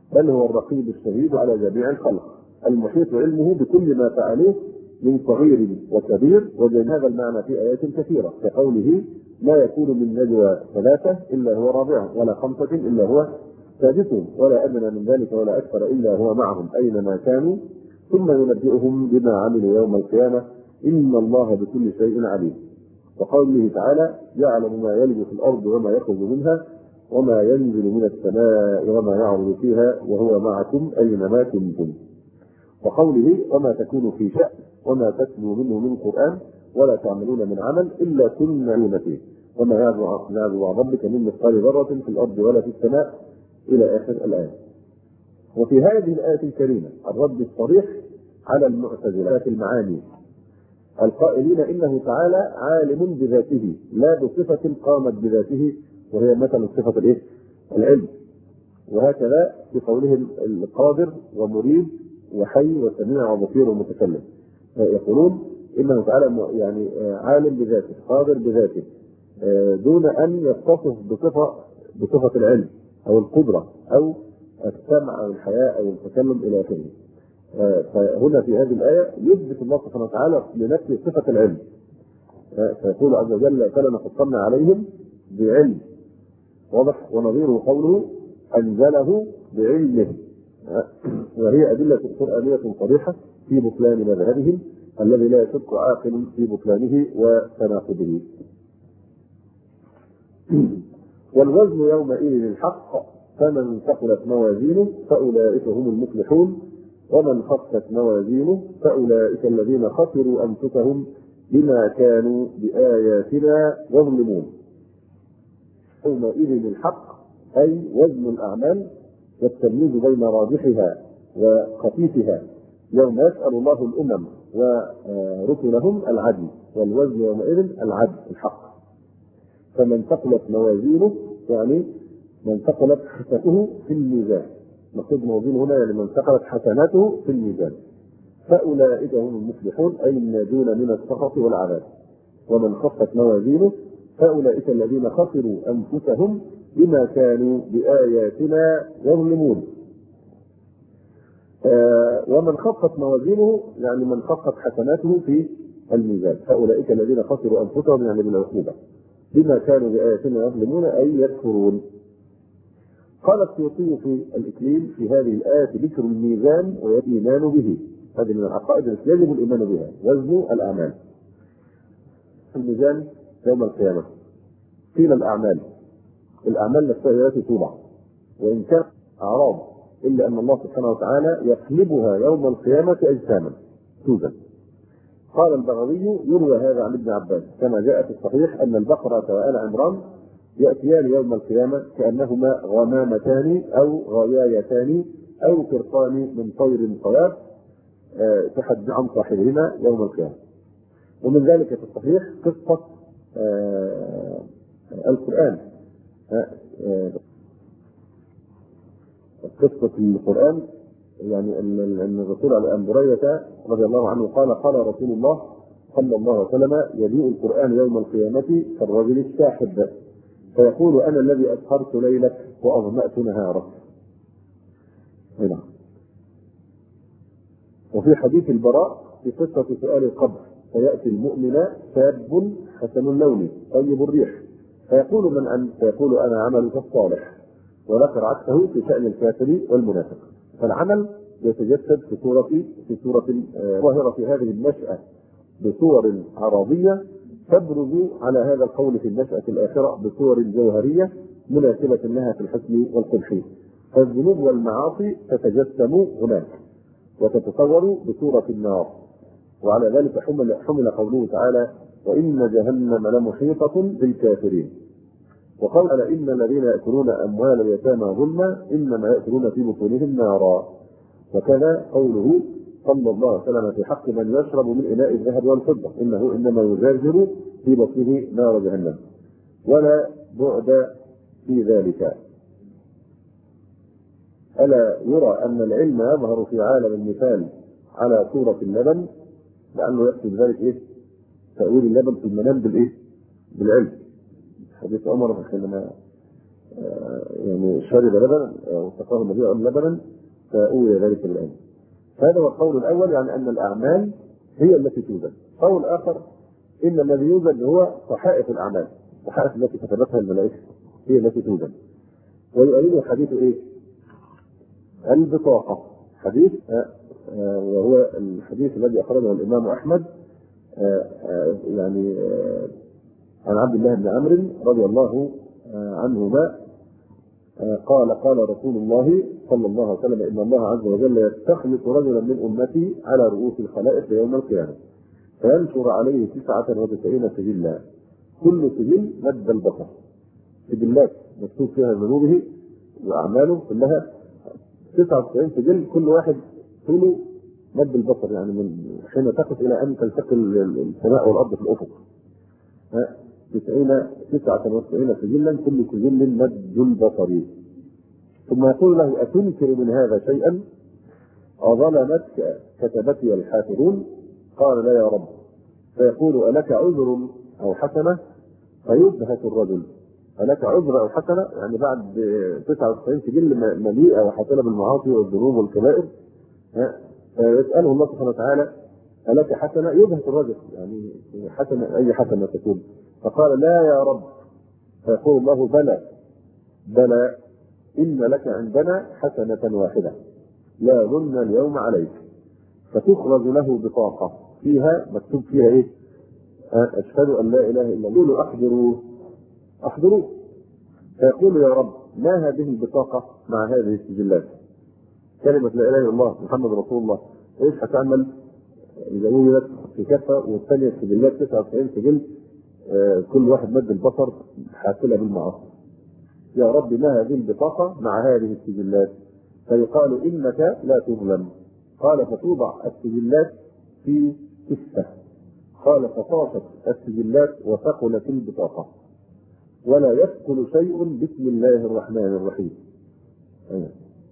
بل هو الرقيب الشهيد على جميع الخلق المحيط علمه بكل ما فعلوه من صغير وكبير. وجد هذا المعنى في آيات كثيرة كقوله لا يكون من نجوى ثلاثة إلا هو رابعهم ولا خمسة إلا هو سادسهم ولا أدنى من ذلك ولا أكثر إلا هو معهم أينما كانوا ثم ينبئهم بما عملوا يوم القيامة إن الله بكل شيء عليم. وقوله تعالى يعلم ما يلج في الأرض وما يخرج منها وما ينزل من السماء وما يعرض فيها وهو معكم أينما كنتم. وقوله وما تكون في شأن وما تتلو منه من قرآن ولا تعملون من عمل إلا كنا عليم فيه وما يعزو عن ربك من مثقال ذرة في الأرض ولا في السماء إلى آخر الآية. وفي هذه الآية الكريمة الرد الصريح على المعتزلة في المعاني القائلين إنه تعالى عالم بذاته لا بصفة قامت بذاته وهي مثلا صفة الإيه؟ العلم. وهكذا بقولهم القادر ومريد وحي وسميع وبصير ومتكلم يقولون إنه تعالى يعني عالم بذاته قادر بذاته دون أن يتصف بصفة بصفة العلم أو القدرة أو السمع أو الحياة أو التكلم إلى آخره. فهنا في هذه الآية يثبت الله سبحانه وتعالى لنفسه صفة العلم فيقول عز وجل فلما فصلنا عليهم بعلم واضح. ونظيره قوله أنزله بعلمه وهي أدلة قرآنية صريحة في بطلان مذهبهم الذي لا يشك عاقل في بطلانه وتناقضه. والوزن يومئذ الحق فمن ثقلت موازينه فأولئك هم المفلحون ومن خفت موازينه فأولئك الذين خسروا أنفسهم بما كانوا بآياتنا يظلمون. يومئذ الحق أي وزن الأعمال والتمييز بين راجحها وخفيفها يوم يسأل الله الأمم ورسلهم العدل والوزن يومئذ العدل الحق. فمن ثقلت موازينه يعني من ثقلت حسناته في الميزان مقصود موازينه هنا يعني من ثقلت حسناته في الميزان فأولئك هم المفلحون أي الناجون من السخط والعذاب. ومن خفت موازينه فأولئك الذين خسروا أنفسهم بما كانوا بآياتنا يظلمون. آه ومن خفت موازينه يعني من خفت حسناته في الميزان فأولئك الذين خسروا أنفسهم يعني بالعقوبة بما كانوا بآياتنا يظلمون أي يكفرون. قال السيوطي في الإكليل في هذه الآية ذكر الميزان والإيمان به هذه من العقائد التي يجب الإيمان بها وزن الأعمال. الميزان يوم القيامة قيل الأعمال الأعمال نفسها التي توضع وإن كانت أعراض إلا أن الله سبحانه وتعالى يقلبها يوم القيامة أجساما توزن. قال البغوي يروى هذا عن ابن عباس كما جاء في الصحيح أن البقرة وآل عمران يأتيان يوم القيامة كأنهما غمامتان أو غيايتان أو قرطان من طير صواب تحدث عن صاحبهما يوم القيامة. ومن ذلك في الصحيح قصة آه القرآن آه آه قصة القرآن يعني أن الرسول على أن بريدة رضي الله عنه قال قال رسول الله صلى الله عليه وسلم يجيء القرآن يوم القيامة كالرجل الساحب فيقول أنا الذي أسهرت ليلك وأظمأت نهارك. هنا وفي حديث البراء في قصة سؤال القبر فيأتي المؤمن شاب حسن اللون طيب الريح فيقول من أنت؟ فيقول أنا عملك الصالح وذكر عكسه في شأن الكافر والمنافق. فالعمل يتجسد في صورة في صورة ظاهرة في هذه النشأة بصور عرضية تبرز على هذا القول في النشأة الآخرة بصور جوهرية مناسبة لها في الحسن والقبح. فالذنوب والمعاصي تتجسم هناك وتتصور بصورة النار. وعلى ذلك حمل, حمل قوله تعالى وإن جهنم لمحيطة بالكافرين. وقال إن الذين يأكلون أموال اليتامى ظلما إنما يأكلون في بطونهم نارا. وكذا قوله صلى الله عليه وسلم في حق من يشرب من إناء الذهب والفضة إنه إنما يزرزر في بطنه نار جهنم. ولا بعد في ذلك. ألا يرى أن العلم يظهر في عالم المثال على صورة اللبن لأنه يقصد ذلك إيه؟ تأويل اللبن في المنام بالإيه؟ بالعلم. حديث عمر حينما يعني شرب لبنا أو سقاه النبي لبنا فأوي ذلك بالآن. هذا هو القول الأول، يعني أن الأعمال هي التي توزن. قول آخر إن الذي يوزن هو صحائف الأعمال، الصحائف التي كتبتها الملائكة هي التي توزن. ويؤيده حديث إيه؟ البطاقة، حديث آه آه وهو الحديث الذي أخرجه الإمام أحمد آه آه يعني آه عن عبد الله بن عمرو رضي الله آه عنهما آه قال قال رسول الله صلى الله عليه وسلم إن الله عز وجل يستخلص رجلا من أمتي على رؤوس الخلائق يوم القيامة فينشر عليه تسعة وتسعين سجلا، كل سجل مد البصر، سجلات مكتوب فيها ذنوبه وأعماله كلها تسعة وتسعين سجل، كل واحد طوله مد البصر، يعني من حين تقف إلى أن تلتقي السماء والأرض في الأفق. تسعين تسعة وتسعين سجلا، كل سجل مد البصر. ثم يقول له أتنكر من هذا شيئا؟ أظلمتك كتبتي الحافظون؟ قال لا يا رب. فيقول ألك عذر أو حسنة؟ فيبهت الرجل، ألك عذر أو حسنة؟ يعني بعد تسعة وتسعين سجل مليئة وحاصلة بالمعاصي والذنوب والكبائر، يسأله الله سبحانه وتعالى ألك حسنة؟ يبهت الرجل، يعني حسنة أي حسنة تكون؟ فقال لا يا رب. فيقول الله بلى بلى إن لك عندنا حسنة واحدة لا ظن اليوم عليك. فتخرج له بطاقة فيها مكتوب فيها إيه؟ أشهد أن لا إله إلا الله. يقول أحضروه أحضروه. فيقول يا رب ما هذه البطاقة مع هذه السجلات؟ كلمة لا إله إلا الله محمد رسول الله، إيش هتعمل؟ إذا وجدت في كفة والثانية السجلات تسعة وتسعين سجل، آه كل واحد مد البصر حاصلة بالمعاصي. يا رب ما هذه البطاقة مع هذه السجلات؟ فيقال إنك لا تظلم. قال فتوضع السجلات في كفة. قال فطاشت السجلات وثقلت البطاقة ولا يثقل شيء بسم الله الرحمن الرحيم. أيه.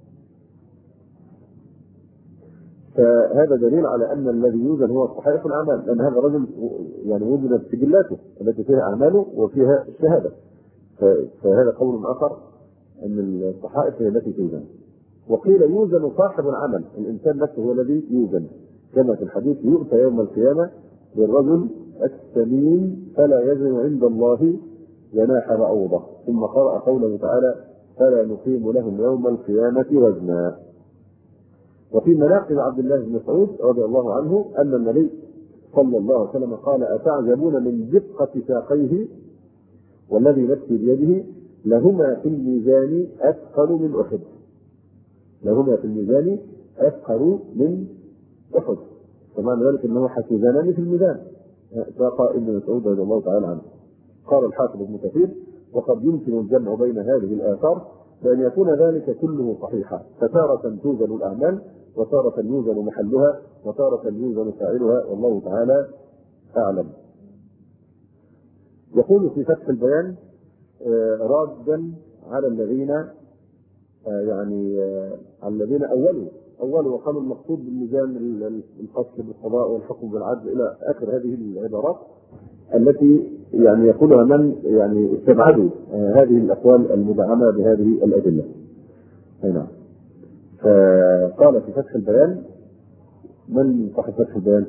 فهذا دليل على أن الذي يوزن هو صحائف الأعمال، لأن هذا الرجل يعني وزنت سجلاته التي فيها أعماله وفيها الشهادة. فهذا قول آخر أن الصحائف هي التي توزن. وقيل يوزن صاحب العمل، الإنسان نفسه هو الذي يوزن، كما في الحديث يؤتى يوم القيامة بالرجل السمين فلا يزن عند الله جناح بعوضة. ثم قرأ قوله تعالى فلا نقيم لهم يوم القيامة وزنا. وفي مناقب عبد الله بن مسعود رضي الله عنه أن النبي صلى الله عليه وسلم قال أتعجبون من دقة ساقيه والذي نفسي بيده لهما في الميزان أثقل من أحد. لهما في الميزان أثقل من أحد، فمعنى ذلك أنه حسيزانان في الميزان. ساق ابن مسعود رضي الله تعالى عنه. قال الحافظ ابن كثير وقد يمكن الجمع بين هذه الآثار بأن يكون ذلك كله صحيحا، فتارة توزن الأعمال وتارة يوزن محلها وتارة يوزن فاعلها، والله تعالى أعلم. يقول في فتح البيان رادا على الذين يعني على الذين أولوا أولوا وقالوا المقصود بالميزان الفصل بالقضاء والحكم بالعدل إلى آخر هذه العبارات التي يعني يقولها من يعني استبعدوا هذه الأقوال المدعمة بهذه الأدلة. هنا فقال في فتح البيان، من صاحب فتح البيان؟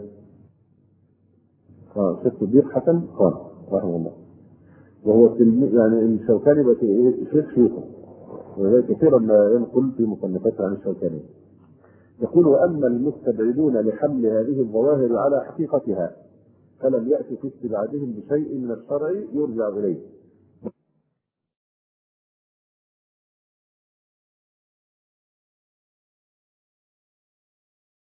اه شيخ صديق حسن خان رحمه الله، وهو يعني الشوكاني بقى شيخ شيخه، وذلك كثيرا ما ينقل في مصنفاته عن الشوكاني. يقول وأما المستبعدون لحمل هذه الظواهر على حقيقتها فلم يأتوا في استبعادهم بشيء من الشرع يرجع إليه.